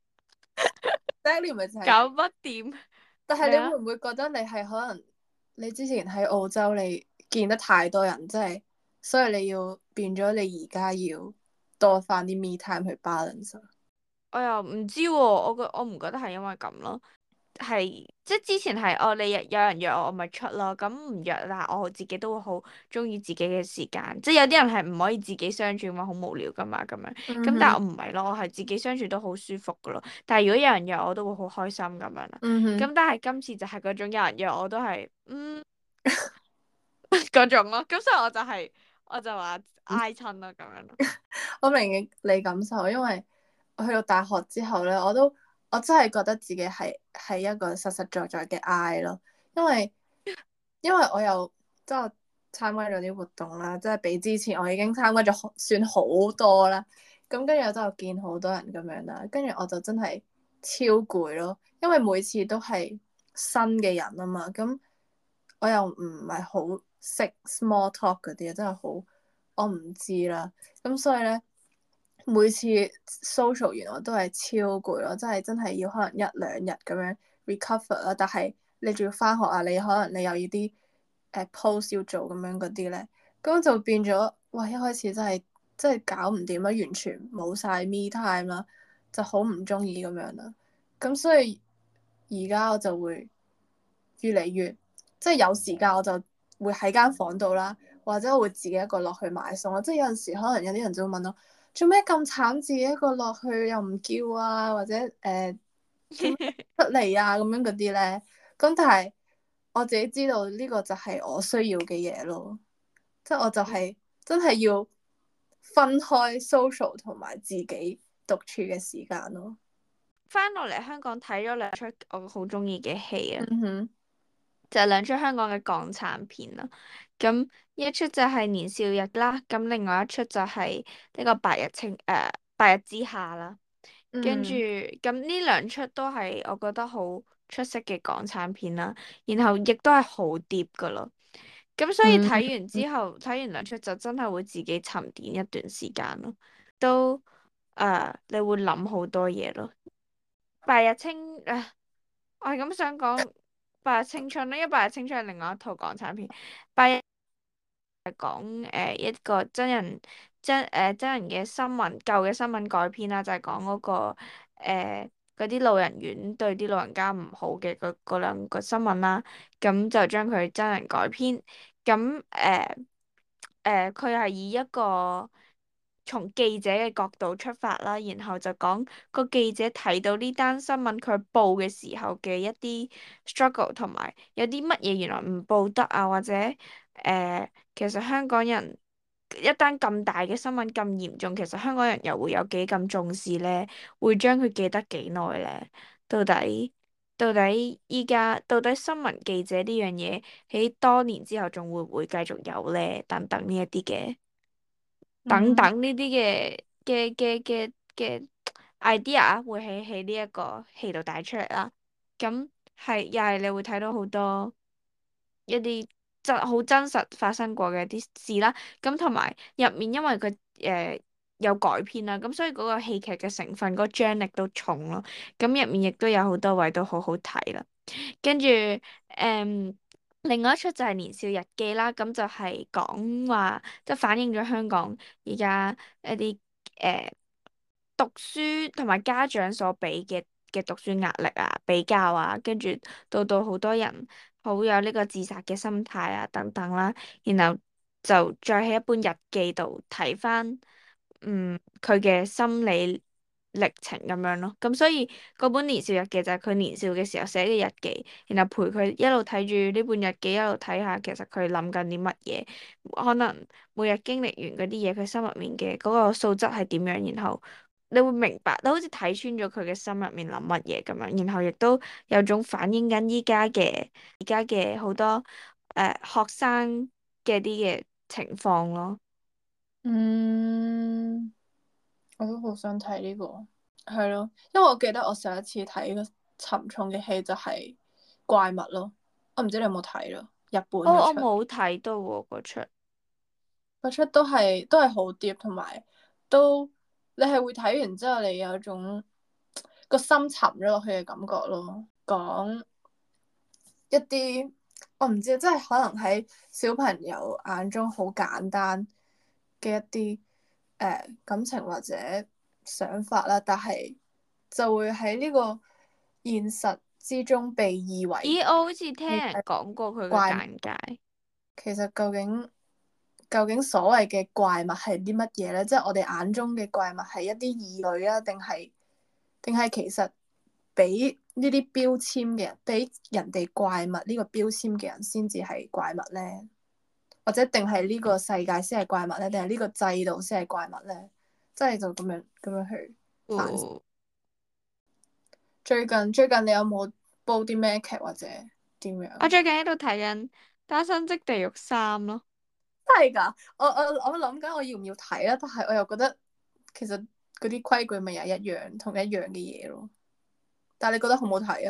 Exactly 咪就係， 搞不掂但係咩啊？ 你會唔會覺得你係可能你之前喺澳洲你見得太多人，即係所以你要變咗你而家要多翻啲 me time 去 balance 啊。 我又唔知喎，我覺我唔覺得係因為咁咯，係即係之前係哦，你有有人約我，我咪出咯。咁唔約，但係我自己都會好中意自己嘅時間。即係有啲人係唔可以自己相處嘛，好無聊噶嘛咁樣。咁但係嗯哼。 我唔係咯，我係自己相處都好舒服噶咯。但係如果有人約我，都會好開心咁樣啦。 嗯哼。 咁但係今次就係嗰種有人約我都係嗯嗰種咯。咁所以我就係、我就話挨親啦咁樣咯。 我明你感受，因為我去到大學之後咧，我都我真係覺得自己係係一個實實在在嘅 I 咯，因為因為我又即係參加咗啲活動啦，即係比之前我已經參加咗算好多啦。咁跟住我都有見好多人咁樣啦，跟住我就真係超攰咯，因為每次都係新嘅人啊嘛，咁我又唔係好識 small talk 嗰啲啊，真係好我唔知啦。咁所以咧，每次 social 完我都係超攰咯，真係真係要可能一兩日咁樣 recover 啦。但係你仲要翻學啊，你可能你又要啲誒 post 要做咁樣嗰啲咧，咁就變咗哇！一開始真係真係搞唔掂啦，完全冇晒 me time 啦，就好唔中意咁樣啦。咁所以而家我就會越嚟越即係有時間我就會喺間房度啦，或者我會自己一個落去買餸咯。即係有陣時可能有啲人就會問我做咩咁慘，自己一個落去又唔叫啊，或者誒做咩出嚟啊咁樣嗰啲咧。咁但係我自己知道呢個就係我需要嘅嘢咯，即係我就係真係要分開 social 同埋自己獨處嘅時間咯。 翻落嚟香港睇咗兩出我好中意嘅戲啊！ 嗯哼。 就係兩出香港嘅港產片啦，咁一出就係《年少日》啦，咁另外一出就係呢個白日青誒、呃、白日之下啦，跟住嗯咁呢兩出都係我覺得好出色嘅港產片啦，然後亦都係好 deep 噶咯，咁所以嗯。 睇完之後睇完兩出就真係會自己沉澱一段時間咯，都誒、呃、你會諗好多嘢咯，白日青誒。 我係咁想講《白日青春》咧，因為《白日青春》係另外一套港產片，白日係講誒一個真人真誒、呃、真人嘅新聞舊嘅新聞改編啦，就係講嗰個誒嗰啲老人院對啲老人家唔好嘅嗰嗰兩個新聞啦，咁就將佢真人改編，咁誒誒佢係以一個從記者嘅角度出發啦，然後就講個記者睇到呢單新聞佢報嘅時候嘅一啲 struggle，同埋有啲乜嘢原來唔報得啊，或者誒、呃其實香港人一單咁大嘅新聞咁嚴重，其實香港人又會有幾咁重視呢？會將佢記得幾耐呢？到底到底依家到底新聞記者呢樣嘢喺多年之後仲會唔會繼續有呢？等等呢一啲嘅。等嗯等呢啲嘅嘅嘅嘅嘅 idea 會喺喺呢一個戲度帶出嚟啦。咁係又係你會睇到好多一啲真好真實發生過嘅一啲事啦。咁同埋入面因為佢誒、呃有改編啦，咁所以嗰個戲劇嘅成分嗰、個張力都重咯。咁入面亦都有好多位都好好睇啦。跟住誒，另外一出就係《年少日記》啦，咁就係講話，即係反映咗香港而家一啲誒、呃、讀書同埋家長所俾嘅嘅讀書壓力啊、比較啊，跟住到到好多人好有呢個自殺嘅心態啊等等啦，然後就再喺一本日記度睇翻。嗯，佢嘅心理歷程咁樣咯，咁所以嗰本年少日記就係佢年少嘅時候寫嘅日記，然後陪佢一路睇住呢本日記，一路睇下其實佢諗緊啲乜嘢，可能每日經歷完嗰啲嘢，佢心入面嘅嗰個素質係點樣，然後你會明白，你好似睇穿咗佢嘅心入面諗乜嘢咁樣，然後亦都有種反映緊依家嘅而家嘅好多誒、呃、學生嘅啲嘅情況咯。 嗯，我都好想睇呢個，係咯，因為我記得我上一次睇個沉重嘅戲就係怪物咯，我唔知你有冇睇咯，日本哦， 嗰出， 我冇睇到喎嗰出。 嗰出都係都係好掂，同埋都你係會睇完之後你有一種個心沉咗落去嘅感覺咯，講一啲我唔知，即係可能喺小朋友眼中好簡單嘅一啲誒、呃、感情或者想法啦，但係就會喺呢個現實之中被以為咦，我好似聽人呢個講過佢嘅怪物。 簡介。 其實究竟究竟所謂嘅怪物係啲乜嘢咧？即係我哋眼中嘅怪物係一啲異類啊，定係定係其實俾呢啲標籤嘅人，俾人哋怪物呢個標籤嘅人先至係怪物咧？或者定係呢個世界先係怪物咧？定係呢個制度先係怪物咧？即係就咁樣咁樣去反思。 哦， 最近最近你有冇煲啲咩劇或者點樣？ 我最近喺度睇緊《單身即地獄三》咯。 真係㗎！我我我諗緊我要唔要睇啦，但係我又覺得其實嗰啲規矩咪又一樣，同一樣嘅嘢咯。但係你覺得好唔好睇啊？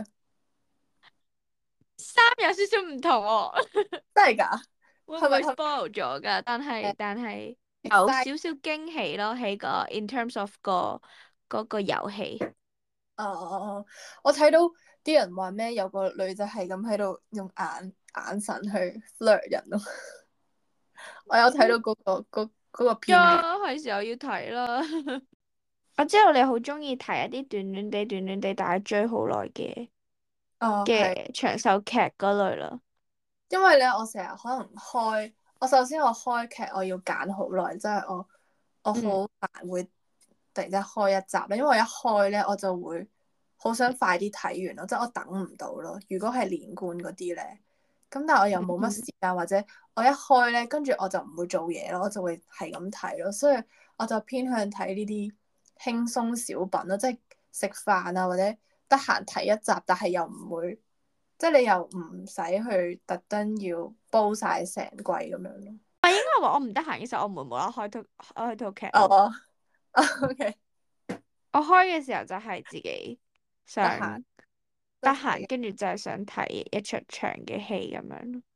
三有少少唔同喎， 真係㗎？ 會唔會係咪係 spoil 咗㗎？但係咪但係誒有 ？Excite？ 少少驚喜咯，喺個 in terms of 個嗰個遊戲。 哦哦哦！我睇到啲人話咩？有個女仔係咁喺度用眼眼神去 flirt 人咯。我有睇到嗰個嗰嗰個片段。 呀，係時候要睇啦。我知道你好中意睇一啲短短地、短短地，但係追好耐嘅哦，係。 嘅長壽劇嗰類啦。 因為咧，我成日可能開，我首先我開劇我要揀好耐，即係我我嗯。 好難會突然之間開一集咧，因為我一開咧我就會好想快啲睇完咯，即係我等唔到咯。如果係連貫嗰啲咧，咁但係我又冇乜時間，或者我一開咧，跟住我就唔會做嘢咯，我就會係咁睇咯，所以我就偏向睇呢啲輕鬆小品咯，即係食飯啊或者得閒睇一集，但係又唔會。即係你又唔使去特登要煲晒成季咁樣咯。 我應該話我唔得閒嘅時候，我唔會無啦啦開套開套劇咯。 哦，OK， 我開嘅時候就係自己得閒想得閒， 得睇。 跟住就係想睇一出長嘅戲咁樣咯。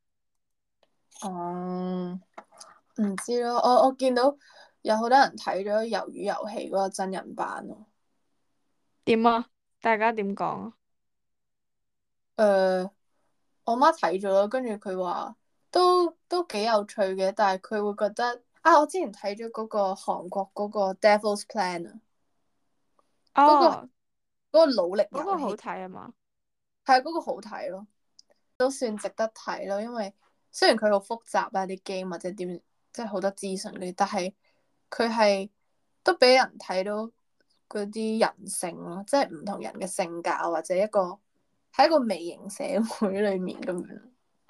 哦，唔知咯，我我見到有好多人睇咗《魷魚遊戲》嗰個真人版咯。 點啊？大家點講啊？ 誒，我媽睇咗咯，跟住佢話都都幾有趣嘅，但係佢會覺得啊，我之前睇咗嗰個韓國嗰個 Devil's Plan 啊，嗰個嗰哦， 個努力嗰個好遊戲， 睇啊嘛。 係啊，嗰個好睇咯，都算值得睇咯，因為雖然佢好複雜啊啲 game 或者點，即係好多資訊嗰啲，但係佢係都俾人睇到嗰啲人性咯，即係唔同人嘅性格啊，或者一個喺一個微型社會裏面咁樣。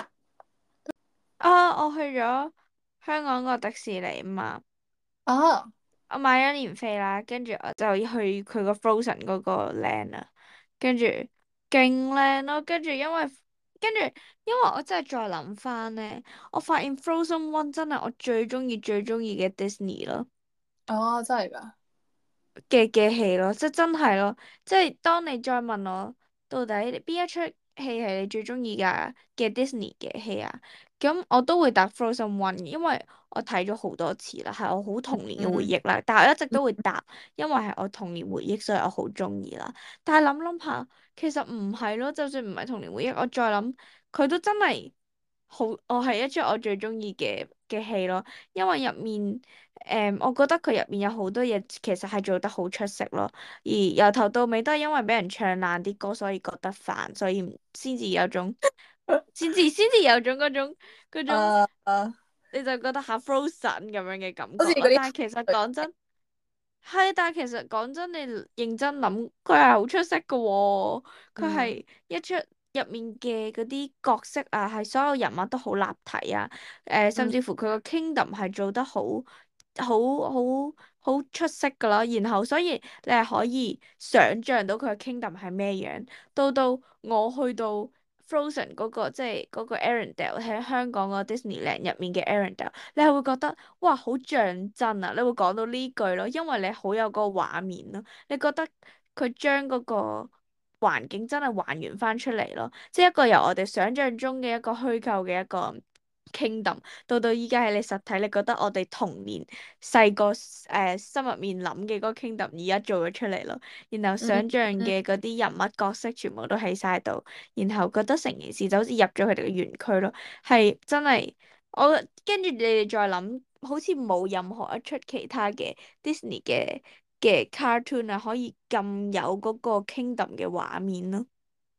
啊，我去咗香港個迪士尼嘛。 啊， 我買咗年飛啦，跟住我就去佢個 Frozen 嗰個 land 啊，跟住勁靚咯，跟住因為跟住因為我真係再諗翻呢，我發現 Frozen One 真係我最中意最中意嘅 Disney 咯。 哦，真係噶， 嘅嘅戲咯，即係真係咯，即係當你再問我到底邊一出戲係你最中意噶嘅 Disney 嘅戲啊，咁我都會答 Frozen One，因為我睇咗好多次啦，係我好童年嘅回嗯憶啦。但係我一直都會答，因為係我童年回憶，所以我好中意啦。但係諗諗下，其實唔係咯，就算唔係童年回憶，我再諗佢都真係好，我係一出我最中意嘅嘅戲咯，因為入面。誒，我覺得佢入面有好多嘢其實係做得好出色咯，而由頭到尾都係因為俾人唱爛啲歌，所以覺得煩，所以唔先至有種，先至先至有種嗰種嗰種， 誒誒， 你就覺得下 Frozen 咁樣嘅感覺咯。 好似嗰啲， 但係其實講真。係，但係其實講真，你認真諗，佢係好出色㗎喎。佢嗯係一出入面嘅嗰啲角色啊，係所有人物都好立體啊。誒、甚嗯至乎佢個 kingdom 係做得好好好好出色㗎啦。然後所以你係可以想像到佢個 kingdom 係咩樣。到到我去到 Frozen 嗰個即係嗰個 Arendelle 喺香港個 Disneyland 入面嘅 Arendelle，你係會覺得哇好像真啊！你會講到呢句咯，因為你好有嗰個畫面咯，你覺得佢將嗰個環境真係還原翻出嚟咯，即係一個由我哋想象中嘅一個虛構嘅一個 kingdom，到到依家喺你實體，你覺得我哋童年細個誒心入面諗嘅嗰個 kingdom 而家做咗出嚟咯，然後想嗯象嗯， 嘅嗰啲人物角色全部都喺晒度。然後覺得成件事就好似入咗佢哋嘅園區咯，係真係我跟住你哋再諗，好似冇任何一出其他嘅 Disney 嘅嘅 cartoon 啊，可以咁有嗰個 kingdom 嘅畫面咯。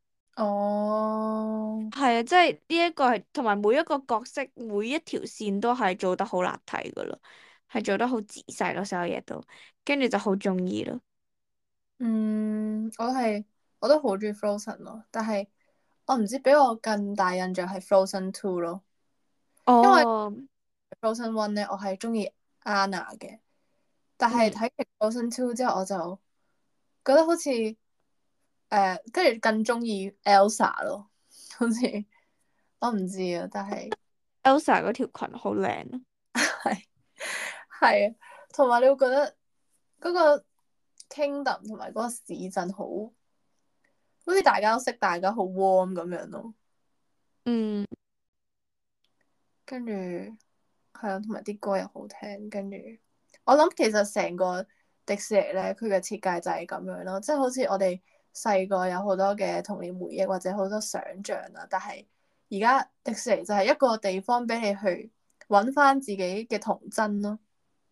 哦， 係啊，即係呢一個係同埋每一個角色每一條線都係做得好立體噶咯，係做得好仔細咯，所有嘢都跟住就好中意咯。 嗯，我係我都好中意 Frozen 咯，但係我唔知俾我更大印象係 Frozen Two 咯，因為哦， Frozen One 咧我係中意 Anna 嘅，但係嗯睇完 Frozen Two 之後我就覺得好似誒，跟住更中意 Elsa 咯，好似我唔知啊，但係 ，Elsa 嗰條裙好靚咯。 係係啊，同埋你會覺得嗰個 Kingdom 同埋嗰個市鎮好，好似大家都識，大家好 warm 咁樣咯。 嗯跟住係啊，同埋啲歌又好聽。跟住我諗，其實成個迪士尼咧，佢嘅設計就係咁樣咯，即係好似我哋細個有好多嘅童年回憶或者好多想像啊。但係而家迪士尼就係一個地方俾你去揾翻自己嘅童真咯。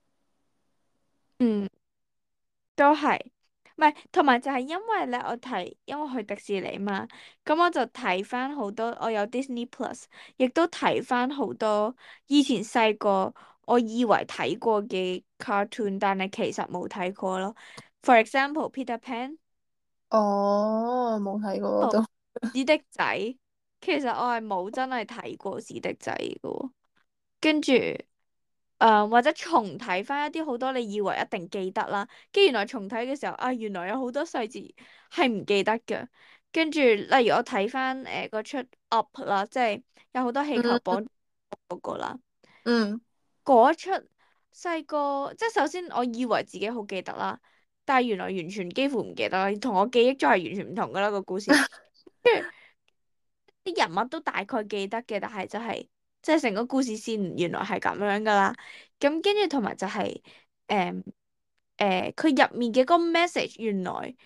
嗯。都係，唔係，同埋就係因為咧，我睇，因為去迪士尼嘛，咁我就睇翻好多，我有 Disney Plus，亦都睇翻好多以前細個我以為睇過嘅 cartoon，但係其實冇睇過咯。For example, Peter Pan， 哦，冇睇過哦， 都。 史迪仔，其實我係冇真係睇過史迪仔嘅喎，跟住。誒、呃或者重睇翻一啲好多你以為一定記得啦，跟住原來重睇嘅時候啊，原來有好多細節係唔記得嘅。跟住例如我睇翻誒嗰出 Up 啦，即係有好多氣球嗯綁住嗰個啦， 嗯嗰出細個即係首先我以為自己好記得啦，但係原來完全幾乎唔記得啦，同我記憶中係完全唔同噶啦個故事。啲人物都大概記得嘅，但係就係即係成個故事線原來係咁樣噶啦。咁跟住同埋就係誒誒，佢、入面嘅嗰個 message 原來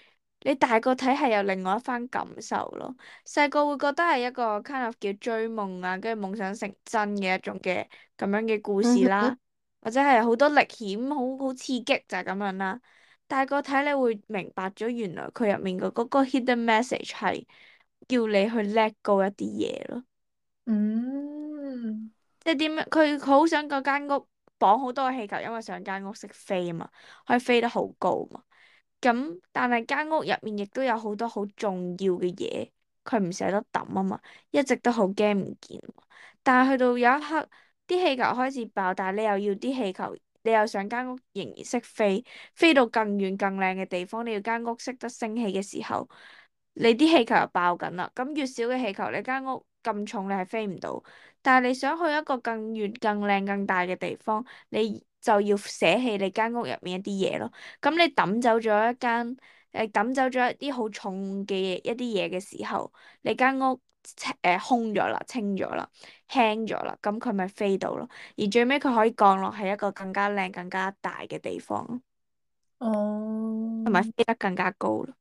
你大個睇係有另外一番感受咯。細個會覺得係一個 kind of 叫追夢啊，跟住夢想成真嘅一種嘅咁樣嘅故事嗯哼。 啦，或者係好多歷險，好好刺激就係咁樣啦。大個睇你會明白咗，原來佢入面嘅嗰個 hidden message 係叫你去 let go 一啲嘢咯。 嗯。 即係點樣？佢佢好想嗰間屋綁好多個氣球，因為想間屋識飛啊嘛，可以飛得好高嘛。咁但係間屋入面亦都有好多好重要嘅嘢，佢唔捨得抌啊嘛，一直都好驚唔見嘛。但係去到有一刻，啲氣球開始爆，但係你又要啲氣球，你又想間屋仍然識飛，飛到更遠更靚嘅地方，你要間屋識得升起嘅時候，你啲氣球又爆緊啦。咁越少嘅氣球，你間屋咁重，你係飛唔到。但係你想去一個更遠、更靚、更大嘅地方，你就要捨棄你間屋入面一啲嘢咯。咁你抌走咗一間，誒抌走咗一啲好重嘅一啲嘢嘅時候，你間屋清誒空咗啦、清咗啦、輕咗啦，咁佢咪飛到咯。而最尾佢可以降落喺一個更加靚、更加大嘅地方咯，同埋哦。 飛得更加高咯。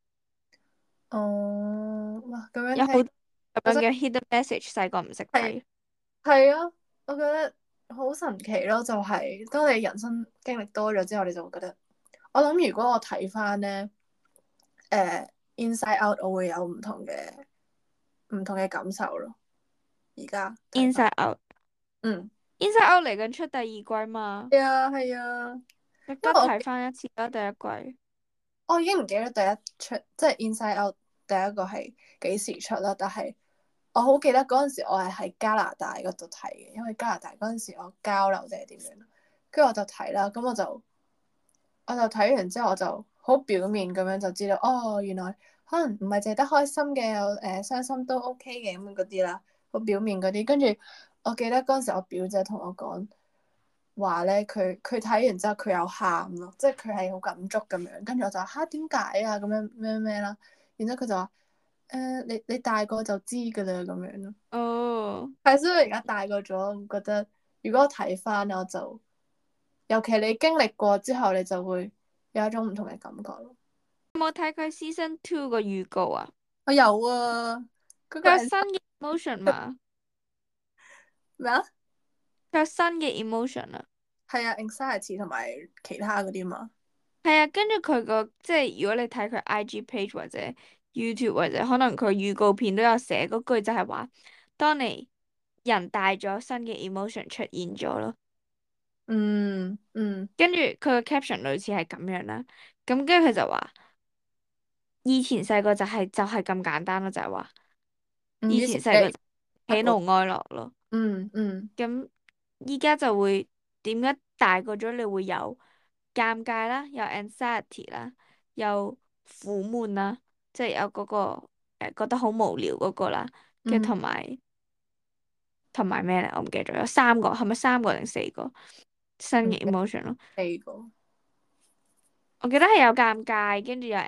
哦，哇，咁樣有好聽， 多咁我真樣嘅 hidden message，細個唔識係睇。 係啊，我覺得好神奇咯，就係、當你人生經歷多咗之後，你就會覺得，我諗如果我睇翻咧，誒、呃、Inside Out，我會有唔同嘅唔同嘅感受咯。而家睇翻， Inside 嗯， Out，Inside Out 嚟緊出第二季嘛， 係啊係啊， 值因為我得睇翻一次啦，第一季。 我已經唔記得第一出即係 Inside Out 第一個係幾時出啦，但係我好記得嗰陣時我係喺加拿大嗰度睇嘅，因為加拿大嗰陣時我交流定係點樣，跟住我就睇啦，咁我就我就睇完之後我就好表面咁樣就知道，哦，原來可能唔係淨係得開心嘅，有誒傷心都 OK 嘅咁樣嗰啲啦，好表面嗰啲。跟住我記得嗰陣時我表姐同我講話咧，佢佢睇完之後佢有喊咯，即係佢係好感觸咁樣。跟住我就話吓，點解啊咁樣咩咩啦，然之後佢就話誒、呃、你你大個就知㗎啦咁樣咯。 哦， 係，所以而家大個咗，我覺得如果我睇翻我就，尤其你經歷過之後，你就會有一種唔同嘅感覺咯。 有冇睇佢 season two 個預告啊？ 我有啊，嗰、個佢有 a 新嘅 emotion 嘛？ 咩啊？ 佢有新嘅 emotion 啊？ 係啊，anxiety 同埋其他嗰啲嘛。 係啊，跟住佢個即係如果你睇佢 I G page 或者 YouTube 或者可能佢預告片都有寫嗰句就係話，當你人大咗，新嘅 emotion 出現咗咯。 嗯嗯。 跟住佢個 caption 類似係咁樣啦。咁跟住佢就話，以前細個就係、就係、咁簡單咯，就係、話嗯， 以以前嘅前細個就喜怒哀樂咯。 嗯嗯咁依家就會點解大個咗你會有尷尬啦，有 anxiety 啦，有苦悶啦，即係有嗰、個誒、呃、覺得好無聊嗰個啦，跟住嗯， 同埋同埋咩咧？我唔記得咗，有三個係咪三個定四個新嘅唔記得 emotion 咯？ 四個。 我記得係有尷尬，跟住有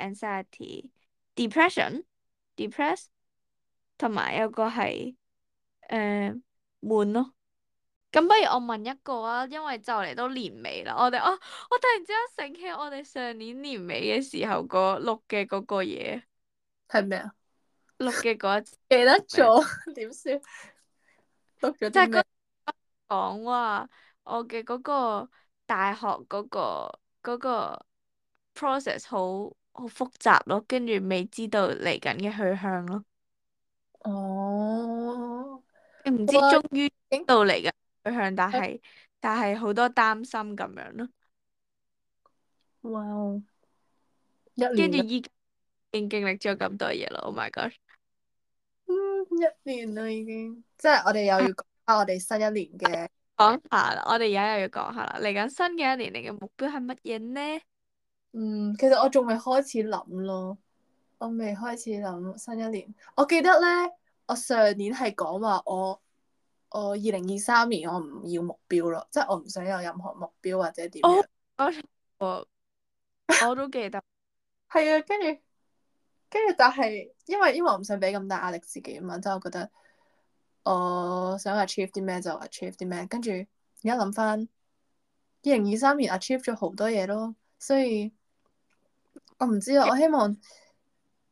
anxiety、depression、depress，同埋有個係誒悶咯。咁不如我問一個啊，因為就嚟都年尾啦，我哋啊，我突然之間醒起我哋上年年尾嘅時候個錄嘅嗰個嘢， 係咩啊？ 錄嘅嗰一次記得咩？ 咗點算？讀咗啲咩？ 就係嗰講話我嘅嗰個大學嗰個嗰個 process 好好複雜咯，跟住未知道嚟緊嘅去向咯， 哦， 唔知哇， 終於影到嚟嘅去向，但係但係好多擔心咁樣咯， 哇哦，一年啦， 跟住依家已經經歷咗咁多嘢咯，Oh my god！ 嗯，一年啦已經，即係我哋又要講下我哋新一年嘅。 講下啦，我哋而家又要講下啦。嚟緊新嘅一年，你嘅目標係乜嘢呢？ 嗯，其實我仲未開始諗咯，我未開始諗新一年。我記得咧，我上年係講話我我二零二三年我唔要目標咯，即係我唔想有任何目標或者點哦， 樣。 我我我都記得。 係啊，跟住跟住，但係因為因為我唔想俾咁大壓力自己啊嘛，即係我覺得我想 achieve 啲咩就 achieve 啲咩。跟住而家諗翻，二零二三年 achieve 咗好多嘢咯，所以我唔知啊，我希望。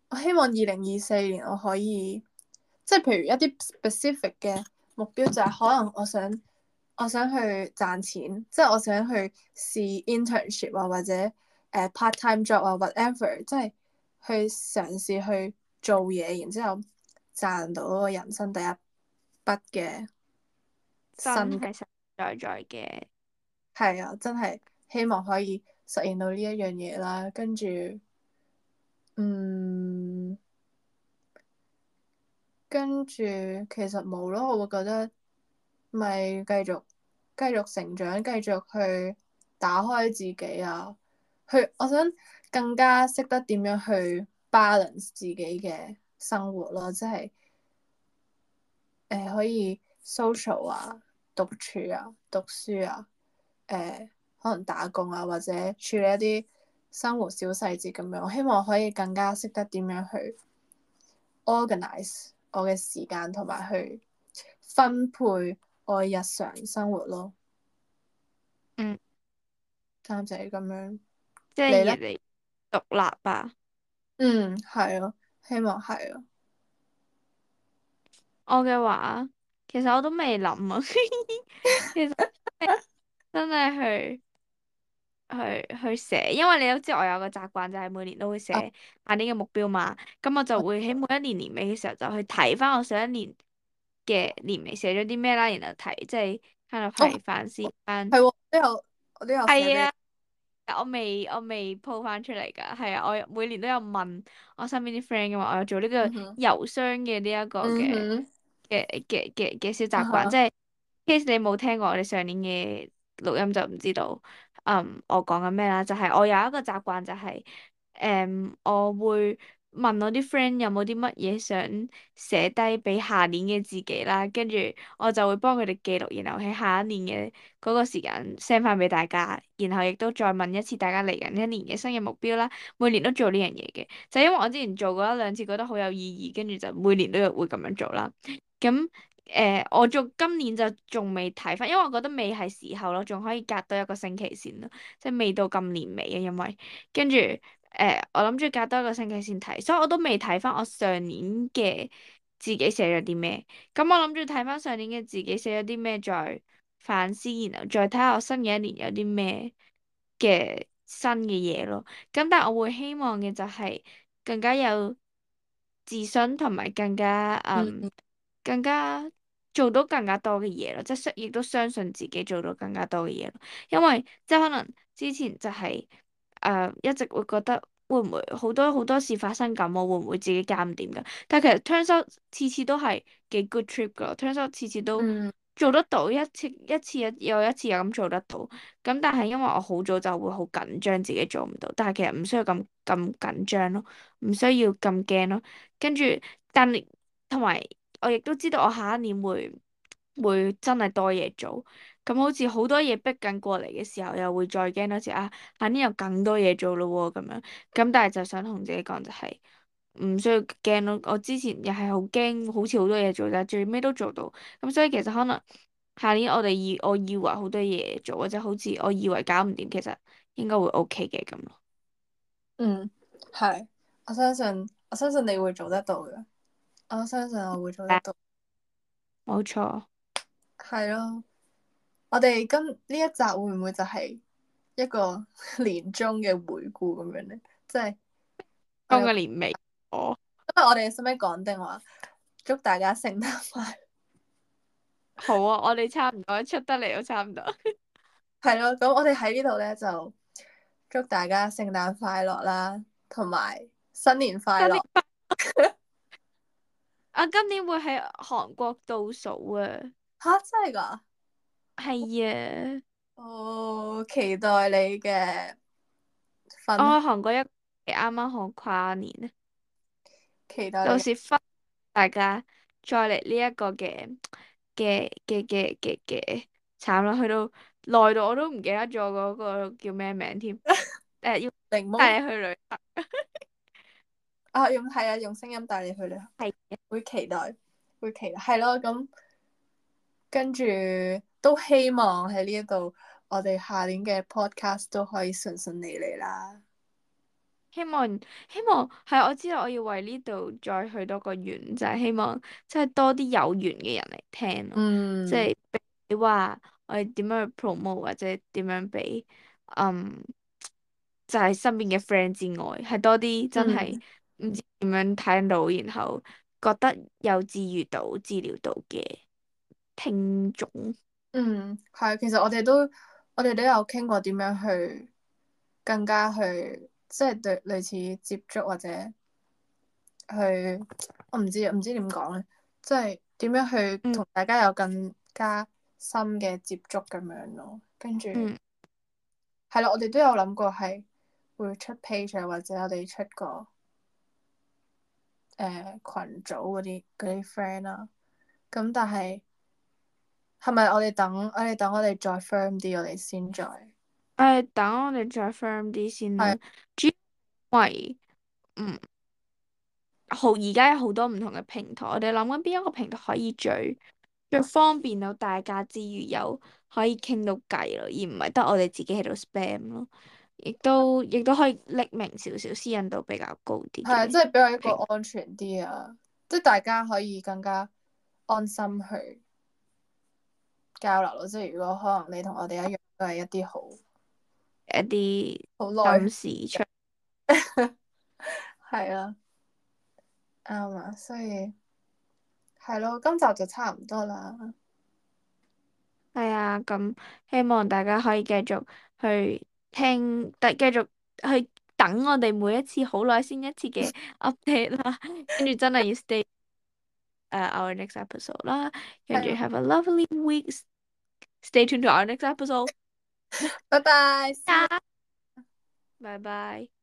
我希望二零二四年我可以，即係譬如一啲 specific 嘅目標就係可能我想我想去賺錢，即係我想去試 internship 啊，或者誒、uh, part time job 啊 whatever，即係去嘗試去做嘢，然之後賺到我人生第一筆嘅薪金。 真係實實在在嘅。 係啊，真係希望可以實現到呢一樣嘢啦。跟住，嗯，跟住其實冇咯，我會覺得咪繼續繼續成長，繼續去打開自己啊。去，我想更加識得點樣去 balance 自己嘅生活咯，即係誒、呃、可以 social 啊、獨處啊、讀書啊。誒、呃、可能打工啊，或者處理一啲生活小細節咁樣，我希望可以更加識得點樣去 organize 我嘅時間，同埋去分配我嘅日常生活咯。 嗯， 啱就係咁樣。 即係你咧？ 越嚟獨立啊！ 嗯，係咯，希望係咯。 我嘅話，其實我都未諗啊。其實真係去去去寫，因為你都知我有個習慣，就係每年都會啊， 寫下年嘅目標嘛。咁我就會喺每一年年尾嘅時候就去睇翻我上一年嘅年尾寫咗啲咩啦，然後睇即係喺度哦， 係反思翻。 係喎，我都有我都有寫俾你。 係啊。我未我未 po 翻出嚟噶，係啊，我每年都有問我身邊啲 friend 噶嘛，我有做呢個嗯哼， 郵箱嘅呢一個嘅嗯哼， 嘅嘅嘅嘅小習慣，即啊哈， 係 case 你冇聽過我哋上年嘅錄音就唔知道，嗯，我講緊咩啦，就係我有一個習慣就係，誒，我會問我啲 friend 有冇啲乜嘢想寫低俾下年嘅自己啦，跟住我就會幫佢哋記錄，然後喺下一年嘅嗰個時間 send 翻俾大家，然後亦都再問一次大家嚟緊一年嘅新嘅目標啦。每年都做呢樣嘢嘅，就因為我之前做過一兩次，覺得好有意義，跟住就每年都有會咁樣做啦。咁誒、呃，我做今年就仲未睇翻，因為我覺得未係時候咯，仲可以隔多一個星期先咯，即係未到咁年尾啊，因為跟住誒，我諗住隔多一個星期先睇，所以我都未睇翻我上年嘅自己寫咗啲咩。咁我諗住睇翻上年嘅自己寫咗啲咩，再反思，然後再睇下我新嘅一年有啲咩嘅新嘅嘢咯。咁但係我會希望嘅就係更加有自信，同埋更加嗯。 嗯更加做到更加多嘅嘢咯，即係相亦都相信自己做到更加多嘅嘢咯。因為即係可能之前就係、是、誒、呃、一直會覺得會唔會好多好多事發生咁，我會唔會自己搞唔掂㗎？但係其實 turns out 次次都係幾 good trip 㗎，turns out 次次都嗯做得到，一次一次又一次又咁做得到。咁但係因為我好早就會好緊張自己做唔到，但係其實唔需要咁咁緊張咯，唔需要咁驚咯。跟住但同埋。我亦都知道我下一年會會真係多嘢做，咁好似好多嘢逼緊過嚟嘅時候，又會再驚多次啊！下年有更多嘢做咯喎，咁樣咁，但係就想同自己講就係唔需要驚咯。我之前又係好驚，好似好多嘢做，但係最尾都做到，咁所以其實可能下年我哋以我以為好多嘢做，或者好似我以為搞唔掂，其實應該會 OK 嘅咁咯。 嗯，係，我相信我相信你會做得到嘅。我相信我會做得到。 冇錯， 係咯，我哋今呢一集會唔會就係一個年終嘅回顧咁樣咧？即係我今有， 個年尾我因為我哋使唔使講定話祝大家聖誕快樂？ 好啊，我哋差唔多出得嚟都差唔多。 係咯，咁我哋喺呢度咧就祝大家聖誕快樂啦，同埋新年快樂。 啊，今年會喺韓國倒數啊， 吓，真係噶？ 係啊， 哦，期待你嘅分享， 我去韓國一啱啱好跨年啊， 期待你嘅。 到時分大家再嚟呢一個嘅嘅嘅嘅嘅嘅慘啦，去到耐到我都唔記得咗嗰個叫咩名添，誒、要檸檬帶你去旅行， 啊，用係啊，用聲音帶你去旅行， 係會期待，會期待，係咯，咁跟住都希望喺呢一度，我哋下年嘅 podcast 都可以順順利利啦。 希望希望係，我知道我要為呢度再去多個願，就係、希望即係多啲有緣嘅人嚟聽咯，即嗯係比話我哋點樣去 promote 或者點樣俾嗯就係身邊嘅 friend 之外，係多啲真係嗯唔知點樣聽到，然後覺得有治愈到、治療到嘅聽眾。 嗯，係，其實我哋都我哋都有傾過點樣去更加去即係對類似接觸或者去我唔知唔知點講咧，即係點樣去嗯同大家有更加深嘅接觸咁樣咯，跟住嗯係啦，我哋都有諗過係會出 page 啊或者我哋出個誒、呃、群組嗰啲嗰啲 friend 啦，咁但係係咪我哋等我哋等我哋再 firm 啲，我哋先再誒，等我哋再 firm 啲先係啦。主要因為嗯。好，而家有好多唔同嘅平台，我哋諗緊邊一個平台可以最最方便到大家之餘，又可以傾到偈咯，而唔係得我哋自己喺度 spam 咯，亦都亦都可以匿名少少，私隱度比較高啲係即嘅係比較一個平。 安全啲啊，即係大家可以更加安心去交流咯。即係如果可能你同我哋一樣都係一啲好一啲好耐， 心事出。 係啊，啱啊，所以係咯，今集就差唔多啦。 係啊，咁希望大家可以繼續去聽，繼繼續去等我哋每一次好耐先一次嘅 update 啦，跟住真係要 stay 誒 our next episode 啦，跟住係啊， have a lovely week. Stay tuned to our next episode. 拜拜，See you。 拜拜。